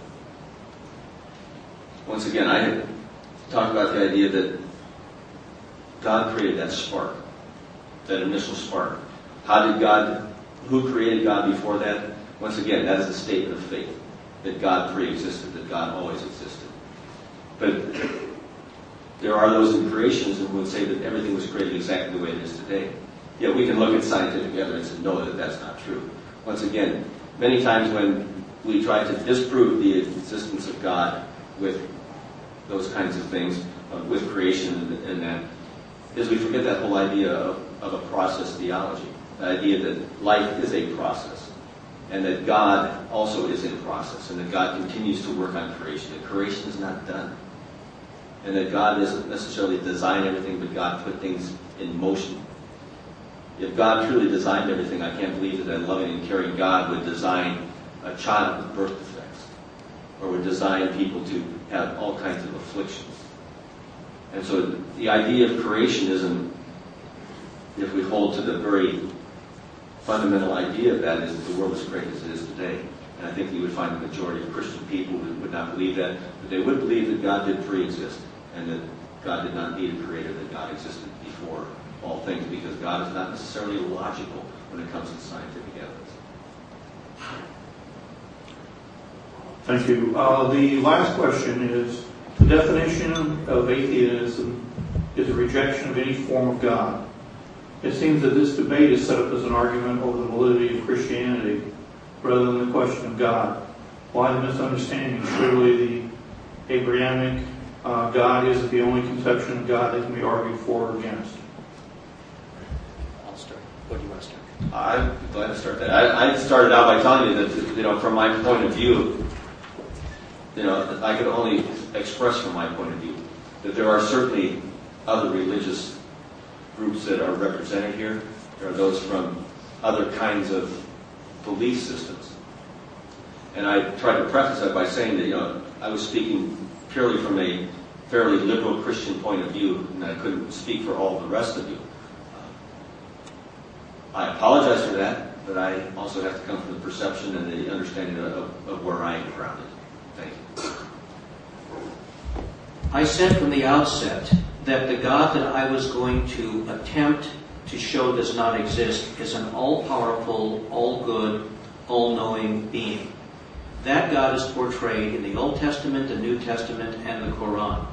Once again, I had talked about the idea that God created that spark, that initial spark. How did God, who created God before that? Once again, that is a statement of faith, that God pre-existed, that God always existed. But there are those in creationism who would say that everything was created exactly the way it is today. Yet we can look at scientific evidence and know that that's not true. Once again, many times when we try to disprove the existence of God with those kinds of things, uh, with creation and, and that, is we forget that whole idea of, of a process theology, the idea that life is a process, and that God also is in process, and that God continues to work on creation, that creation is not done, and that God doesn't necessarily design everything, but God put things in motion. If God truly designed everything, I can't believe that a loving and caring God would design a child with birth defects, or would design people to have all kinds of afflictions. And so the idea of creationism, if we hold to the very fundamental idea of that, is that the world is created as it is today. And I think you would find the majority of Christian people would, would not believe that, but they would believe that God did pre-exist, and that God did not need a creator, that God existed before all things, because God is not necessarily logical when it comes to scientific evidence. Thank you. Uh, the last question is, the definition of atheism is a rejection of any form of God. It seems that this debate is set up as an argument over the validity of Christianity rather than the question of God. Why the misunderstanding? Surely the Abrahamic uh, God isn't the only conception of God that can be argued for or against. I'm glad to start that. I, I started out by telling you that, you know, from my point of view, you know, I could only express from my point of view that there are certainly other religious groups that are represented here. There are those from other kinds of belief systems. And I tried to preface that by saying that, you know, I was speaking purely from a fairly liberal Christian point of view, and I couldn't speak for all the rest of you. I apologize for that, but I also have to come from the perception and the understanding of, of where I am grounded. Thank you. I said from the outset that the God that I was going to attempt to show does not exist is an all-powerful, all-good, all-knowing being. That God is portrayed in the Old Testament, the New Testament, and the Quran.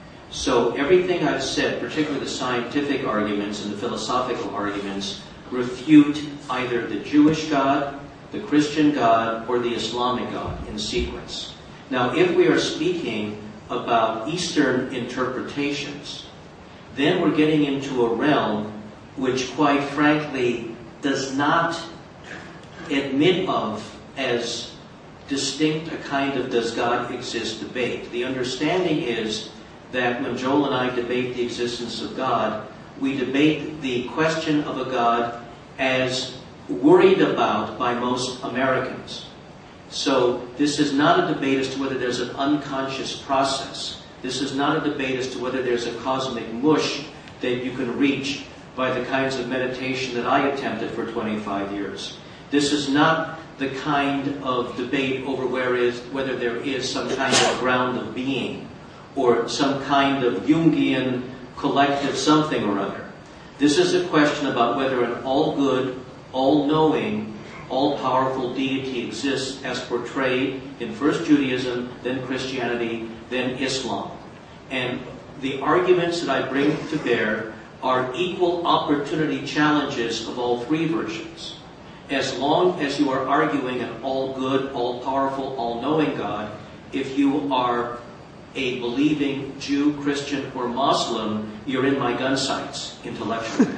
So everything I've said, particularly the scientific arguments and the philosophical arguments, refute either the Jewish God, the Christian God, or the Islamic God in sequence. Now, if we are speaking about Eastern interpretations, then we're getting into a realm which, quite frankly, does not admit of as distinct a kind of does God exist debate. The understanding is that when Joel and I debate the existence of God, we debate the question of a God as worried about by most Americans. So this is not a debate as to whether there's an unconscious process. This is not a debate as to whether there's a cosmic mush that you can reach by the kinds of meditation that I attempted for twenty-five years. This is not the kind of debate over where is, whether there is some kind of ground of being or some kind of Jungian collective something or other. This is a question about whether an all-good, all-knowing, all-powerful deity exists as portrayed in first Judaism, then Christianity, then Islam. And the arguments that I bring to bear are equal opportunity challenges of all three versions. As long as you are arguing an all-good, all-powerful, all-knowing God, if you are a believing Jew, Christian, or Muslim, you're in my gun sights, intellectually.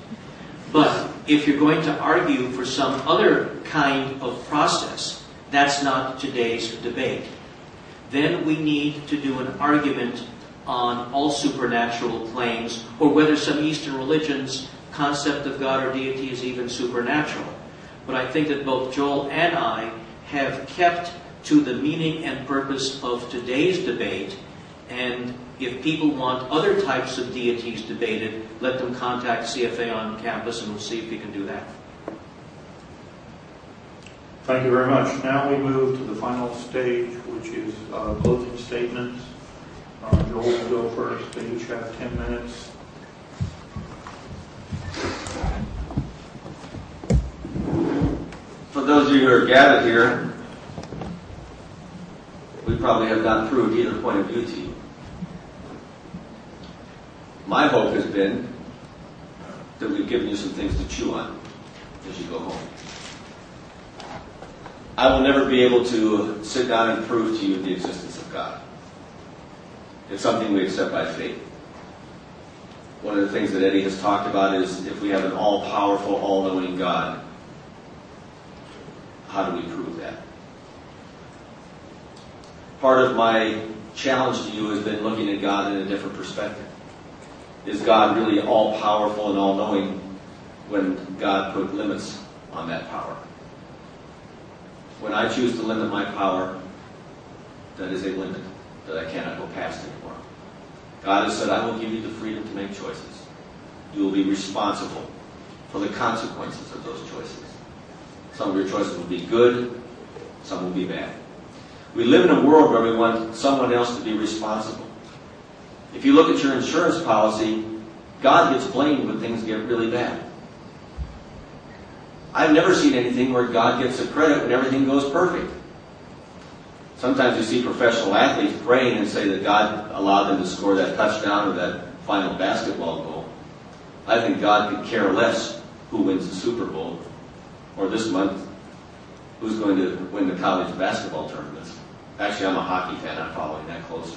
But if you're going to argue for some other kind of process, that's not today's debate. Then we need to do an argument on all supernatural claims, or whether some Eastern religions' concept of God or deity is even supernatural. But I think that both Joel and I have kept to the meaning and purpose of today's debate, and if people want other types of deities debated, let them contact C F A on campus and we'll see if we can do that. Thank you very much. Now we move to the final stage, which is uh, closing statements. Uh, Joel will go first. They each have ten minutes. For those of you who are gathered here, we probably have not proved either point of view to you. My hope has been that we've given you some things to chew on as you go home. I will never be able to sit down and prove to you the existence of God. It's something we accept by faith. One of the things that Eddie has talked about is if we have an all-powerful, all-knowing God, how do we prove that? Part of my challenge to you has been looking at God in a different perspective. Is God really all-powerful and all-knowing when God put limits on that power? When I choose to limit my power, that is a limit that I cannot go past anymore. God has said, I will give you the freedom to make choices. You will be responsible for the consequences of those choices. Some of your choices will be good, some will be bad. We live in a world where we want someone else to be responsible. If you look at your insurance policy, God gets blamed when things get really bad. I've never seen anything where God gets the credit when everything goes perfect. Sometimes you see professional athletes praying and say that God allowed them to score that touchdown or that final basketball goal. I think God could care less who wins the Super Bowl, or this month, who's going to win the college basketball tournaments. Actually, I'm a hockey fan. I'm following that closer.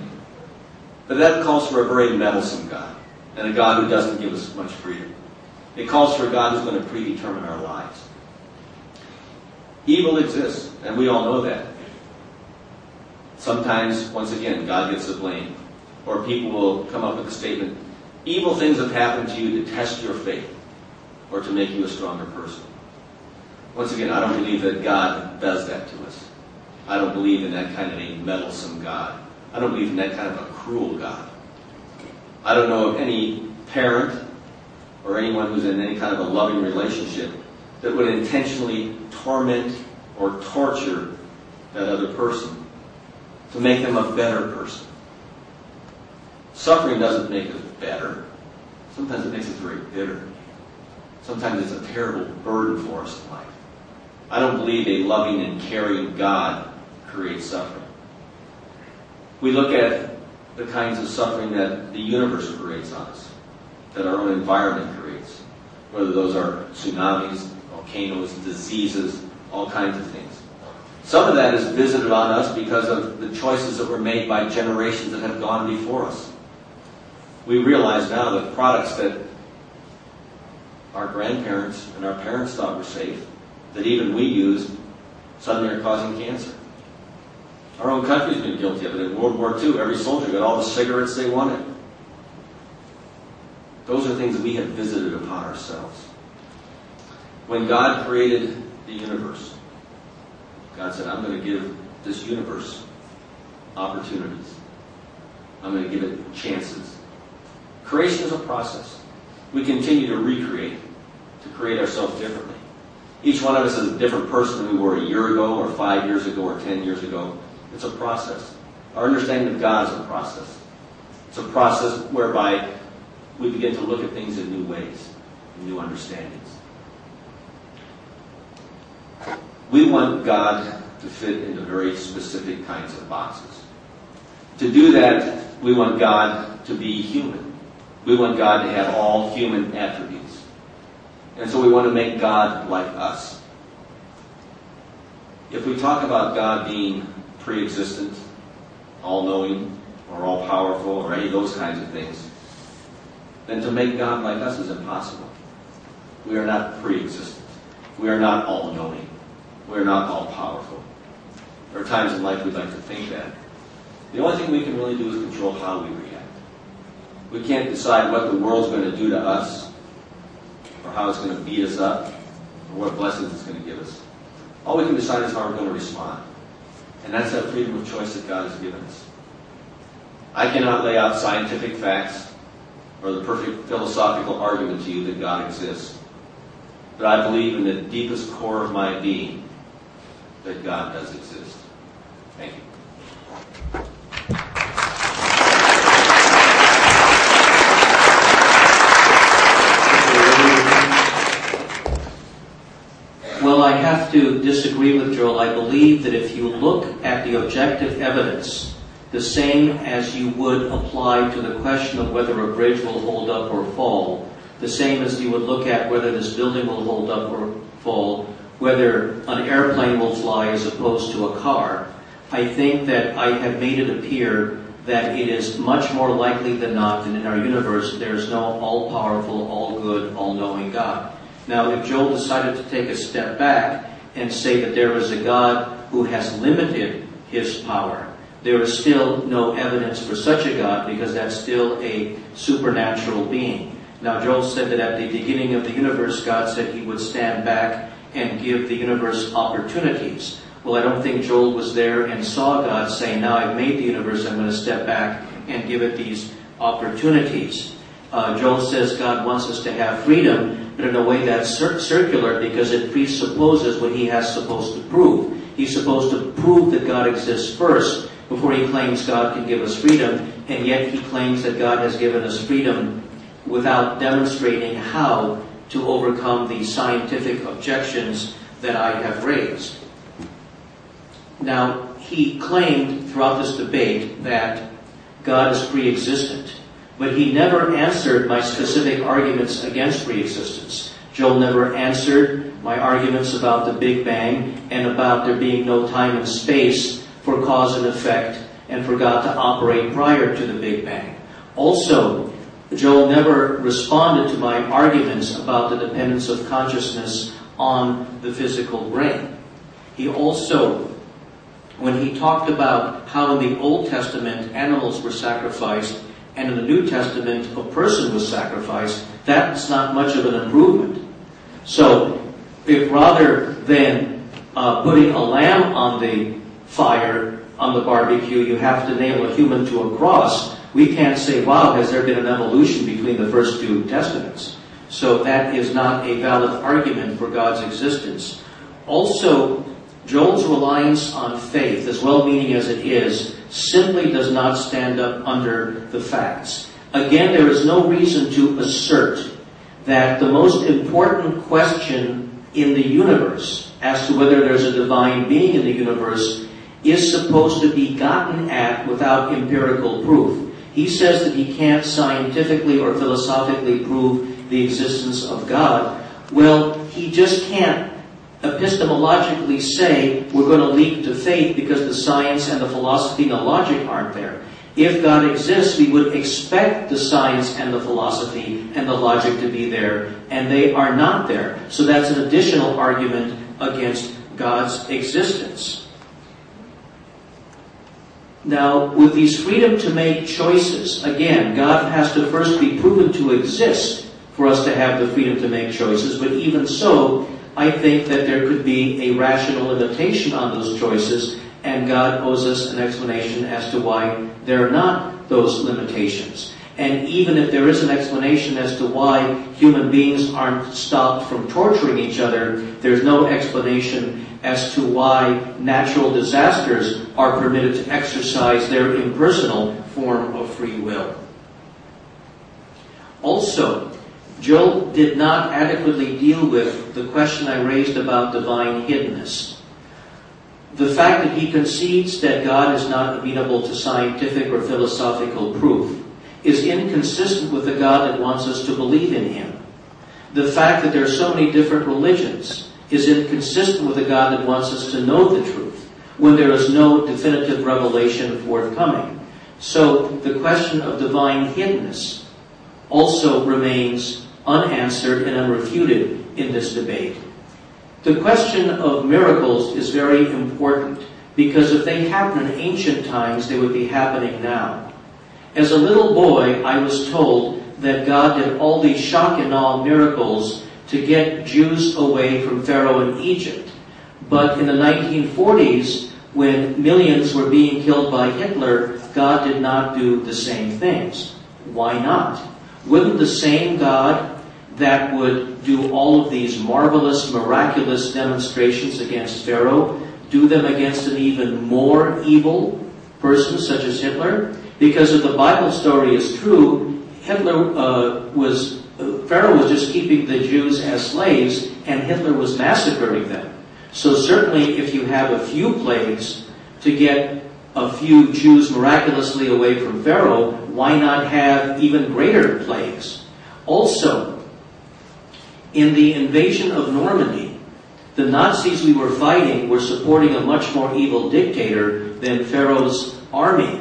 But that calls for a very meddlesome God, and a God who doesn't give us much freedom. It calls for a God who's going to predetermine our lives. Evil exists, and we all know that. Sometimes, once again, God gets the blame. Or people will come up with a statement, evil things have happened to you to test your faith or to make you a stronger person. Once again, I don't believe that God does that to us. I don't believe in that kind of a meddlesome God. I don't believe in that kind of a cruel God. I don't know of any parent or anyone who's in any kind of a loving relationship that would intentionally torment or torture that other person to make them a better person. Suffering doesn't make us better. Sometimes it makes us very bitter. Sometimes it's a terrible burden for us in life. I don't believe a loving and caring God creates suffering. We look at the kinds of suffering that the universe creates on us, that our own environment creates, whether those are tsunamis, volcanoes, diseases, all kinds of things. Some of that is visited on us because of the choices that were made by generations that have gone before us. We realize now that products that our grandparents and our parents thought were safe, that even we use, suddenly are causing cancer. Our own country's been guilty of it. In World War Two, every soldier got all the cigarettes they wanted. Those are things that we have visited upon ourselves. When God created the universe, God said, I'm going to give this universe opportunities. I'm going to give it chances. Creation is a process. We continue to recreate, to create ourselves differently. Each one of us is a different person than we were a year ago, or five years ago, or ten years ago. It's a process. Our understanding of God is a process. It's a process whereby we begin to look at things in new ways, in new understandings. We want God to fit into very specific kinds of boxes. To do that, we want God to be human. We want God to have all human attributes. And so we want to make God like us. If we talk about God being pre-existent, all-knowing, or all-powerful, or any of those kinds of things, then to make God like us is impossible. We are not pre-existent. We are not all-knowing. We are not all-powerful. There are times in life we'd like to think that. The only thing we can really do is control how we react. We can't decide what the world's going to do to us, or how it's going to beat us up, or what blessings it's going to give us. All we can decide is how we're going to respond. And that's that freedom of choice that God has given us. I cannot lay out scientific facts or the perfect philosophical argument to you that God exists. But I believe in the deepest core of my being that God does exist. Thank you. Well, I have to disagree with Joel. I believe that if you look at the objective evidence, the same as you would apply to the question of whether a bridge will hold up or fall, the same as you would look at whether this building will hold up or fall, whether an airplane will fly as opposed to a car, I think that I have made it appear that it is much more likely than not that in our universe there is no all-powerful, all-good, all-knowing God. Now, if Joel decided to take a step back and say that there is a God who has limited his power, there is still no evidence for such a God because that's still a supernatural being. Now, Joel said that at the beginning of the universe, God said he would stand back and give the universe opportunities. Well, I don't think Joel was there and saw God say, now I've made the universe, I'm going to step back and give it these opportunities. Uh, Joel says God wants us to have freedom, but in a way that's cir- circular because it presupposes what he has supposed to prove. He's supposed to prove that God exists first before he claims God can give us freedom, and yet he claims that God has given us freedom without demonstrating how to overcome the scientific objections that I have raised. Now, he claimed throughout this debate that God is pre-existent, but he never answered my specific arguments against pre-existence. Joel never answered my arguments about the Big Bang and about there being no time and space for cause and effect and for God to operate prior to the Big Bang. Also, Joel never responded to my arguments about the dependence of consciousness on the physical brain. He also, when he talked about how in the Old Testament animals were sacrificed and in the New Testament a person was sacrificed, that's not much of an improvement. So, if rather than uh, putting a lamb on the fire, on the barbecue, you have to nail a human to a cross, we can't say, wow, has there been an evolution between the first two testaments? So that is not a valid argument for God's existence. Also, Joel's reliance on faith, as well-meaning as it is, simply does not stand up under the facts. Again, there is no reason to assert that the most important question in the universe, as to whether there's a divine being in the universe, is supposed to be gotten at without empirical proof. He says that he can't scientifically or philosophically prove the existence of God. Well, he just can't epistemologically say we're going to leap to faith because the science and the philosophy and the logic aren't there. If God exists, we would expect the science and the philosophy and the logic to be there, and they are not there. So that's an additional argument against God's existence. Now, with these freedom to make choices, again, God has to first be proven to exist for us to have the freedom to make choices, but even so, I think that there could be a rational limitation on those choices, and God owes us an explanation as to why there are not those limitations. And even if there is an explanation as to why human beings aren't stopped from torturing each other, there's no explanation as to why natural disasters are permitted to exercise their impersonal form of free will. Also, Joel did not adequately deal with the question I raised about divine hiddenness. The fact that he concedes that God is not amenable to scientific or philosophical proof is inconsistent with the God that wants us to believe in him. The fact that there are so many different religions is inconsistent with a God that wants us to know the truth when there is no definitive revelation forthcoming. So the question of divine hiddenness also remains unanswered and unrefuted in this debate. The question of miracles is very important because if they happened in ancient times, they would be happening now. As a little boy, I was told that God did all these shock and awe miracles to get Jews away from Pharaoh in Egypt. But in the nineteen forties, when millions were being killed by Hitler, God did not do the same things. Why not? Wouldn't the same God that would do all of these marvelous, miraculous demonstrations against Pharaoh do them against an even more evil person such as Hitler? Because if the Bible story is true, Hitler uh, was Pharaoh was just keeping the Jews as slaves, and Hitler was massacring them. So certainly if you have a few plagues to get a few Jews miraculously away from Pharaoh, why not have even greater plagues? Also, in the invasion of Normandy, the Nazis we were fighting were supporting a much more evil dictator than Pharaoh's army.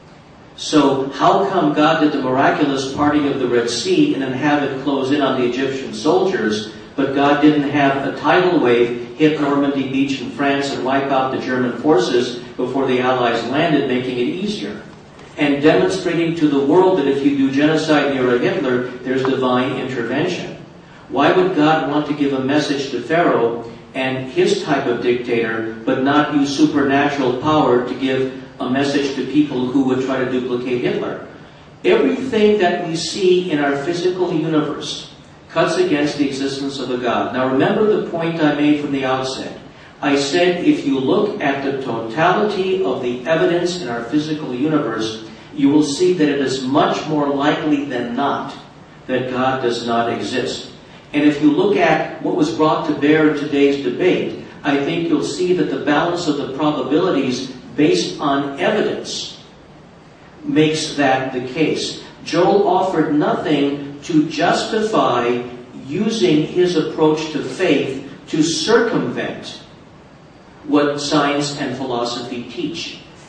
So how come God did the miraculous parting of the Red Sea and then have it close in on the Egyptian soldiers, but God didn't have a tidal wave hit Normandy Beach in France and wipe out the German forces before the Allies landed, making it easier? And demonstrating to the world that if you do genocide near a Hitler, there's divine intervention. Why would God want to give a message to Pharaoh and his type of dictator, but not use supernatural power to give a message to people who would try to duplicate Hitler? Everything that we see in our physical universe cuts against the existence of a God. Now remember the point I made from the outset. I said if you look at the totality of the evidence in our physical universe, you will see that it is much more likely than not that God does not exist. And if you look at what was brought to bear in today's debate, I think you'll see that the balance of the probabilities based on evidence makes that the case. Joel offered nothing to justify using his approach to faith to circumvent what science and philosophy teach.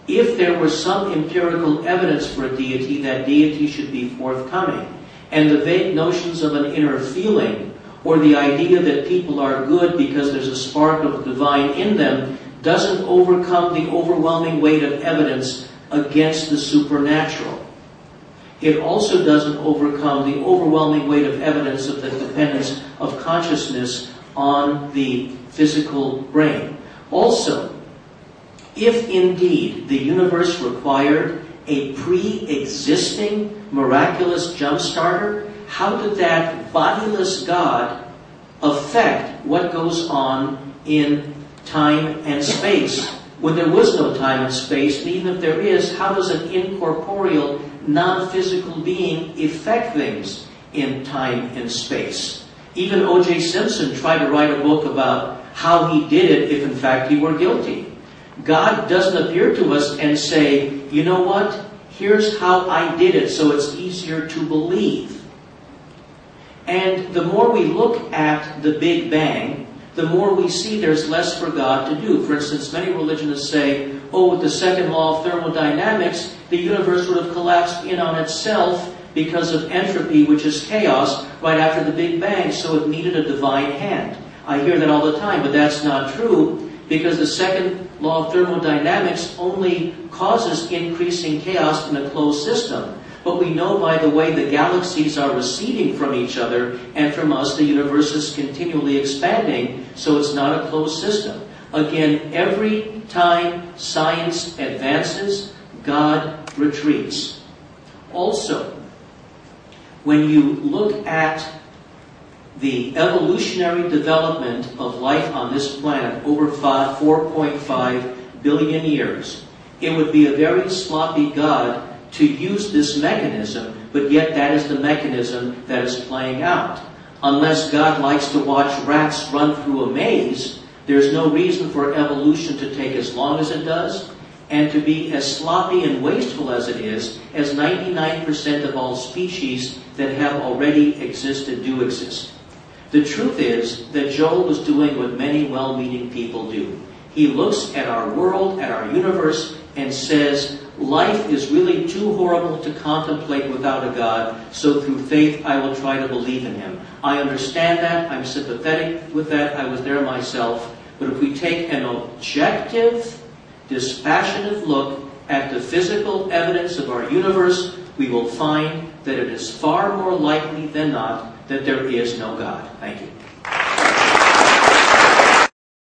If there was some empirical evidence for a deity, that deity should be forthcoming. And the vague notions of an inner feeling, or the idea that people are good because there's a spark of the divine in them, doesn't overcome the overwhelming weight of evidence against the supernatural. It also doesn't overcome the overwhelming weight of evidence of the dependence of consciousness on the physical brain. Also, if indeed the universe required a pre-existing miraculous jump-starter, how did that bodiless God affect what goes on in time and space when there was no time and space? And even if there is, how does an incorporeal, non-physical being affect things in time and space? Even O J Simpson tried to write a book about how he did it if in fact he were guilty. God doesn't appear to us and say, you know what? Here's how I did it so it's easier to believe. And the more we look at the Big Bang, the more we see there's less for God to do. For instance, many religionists say, oh, with the second law of thermodynamics, the universe would have collapsed in on itself because of entropy, which is chaos, right after the Big Bang, so it needed a divine hand. I hear that all the time, but that's not true, because the second law of thermodynamics only causes increasing chaos in a closed system. But we know by the way the galaxies are receding from each other, and from us the universe is continually expanding, so it's not a closed system. Again, every time science advances, God retreats. Also, when you look at the evolutionary development of life on this planet over four point five billion years, it would be a very sloppy God to use this mechanism, but yet that is the mechanism that is playing out. Unless God likes to watch rats run through a maze, there's no reason for evolution to take as long as it does, and to be as sloppy and wasteful as it is, as ninety-nine percent of all species that have already existed do exist. The truth is that Joel was doing what many well-meaning people do. He looks at our world, at our universe, and says, life is really too horrible to contemplate without a God, so through faith I will try to believe in Him. I understand that. I'm sympathetic with that. I was there myself. But if we take an objective, dispassionate look at the physical evidence of our universe, we will find that it is far more likely than not that there is no God. Thank you.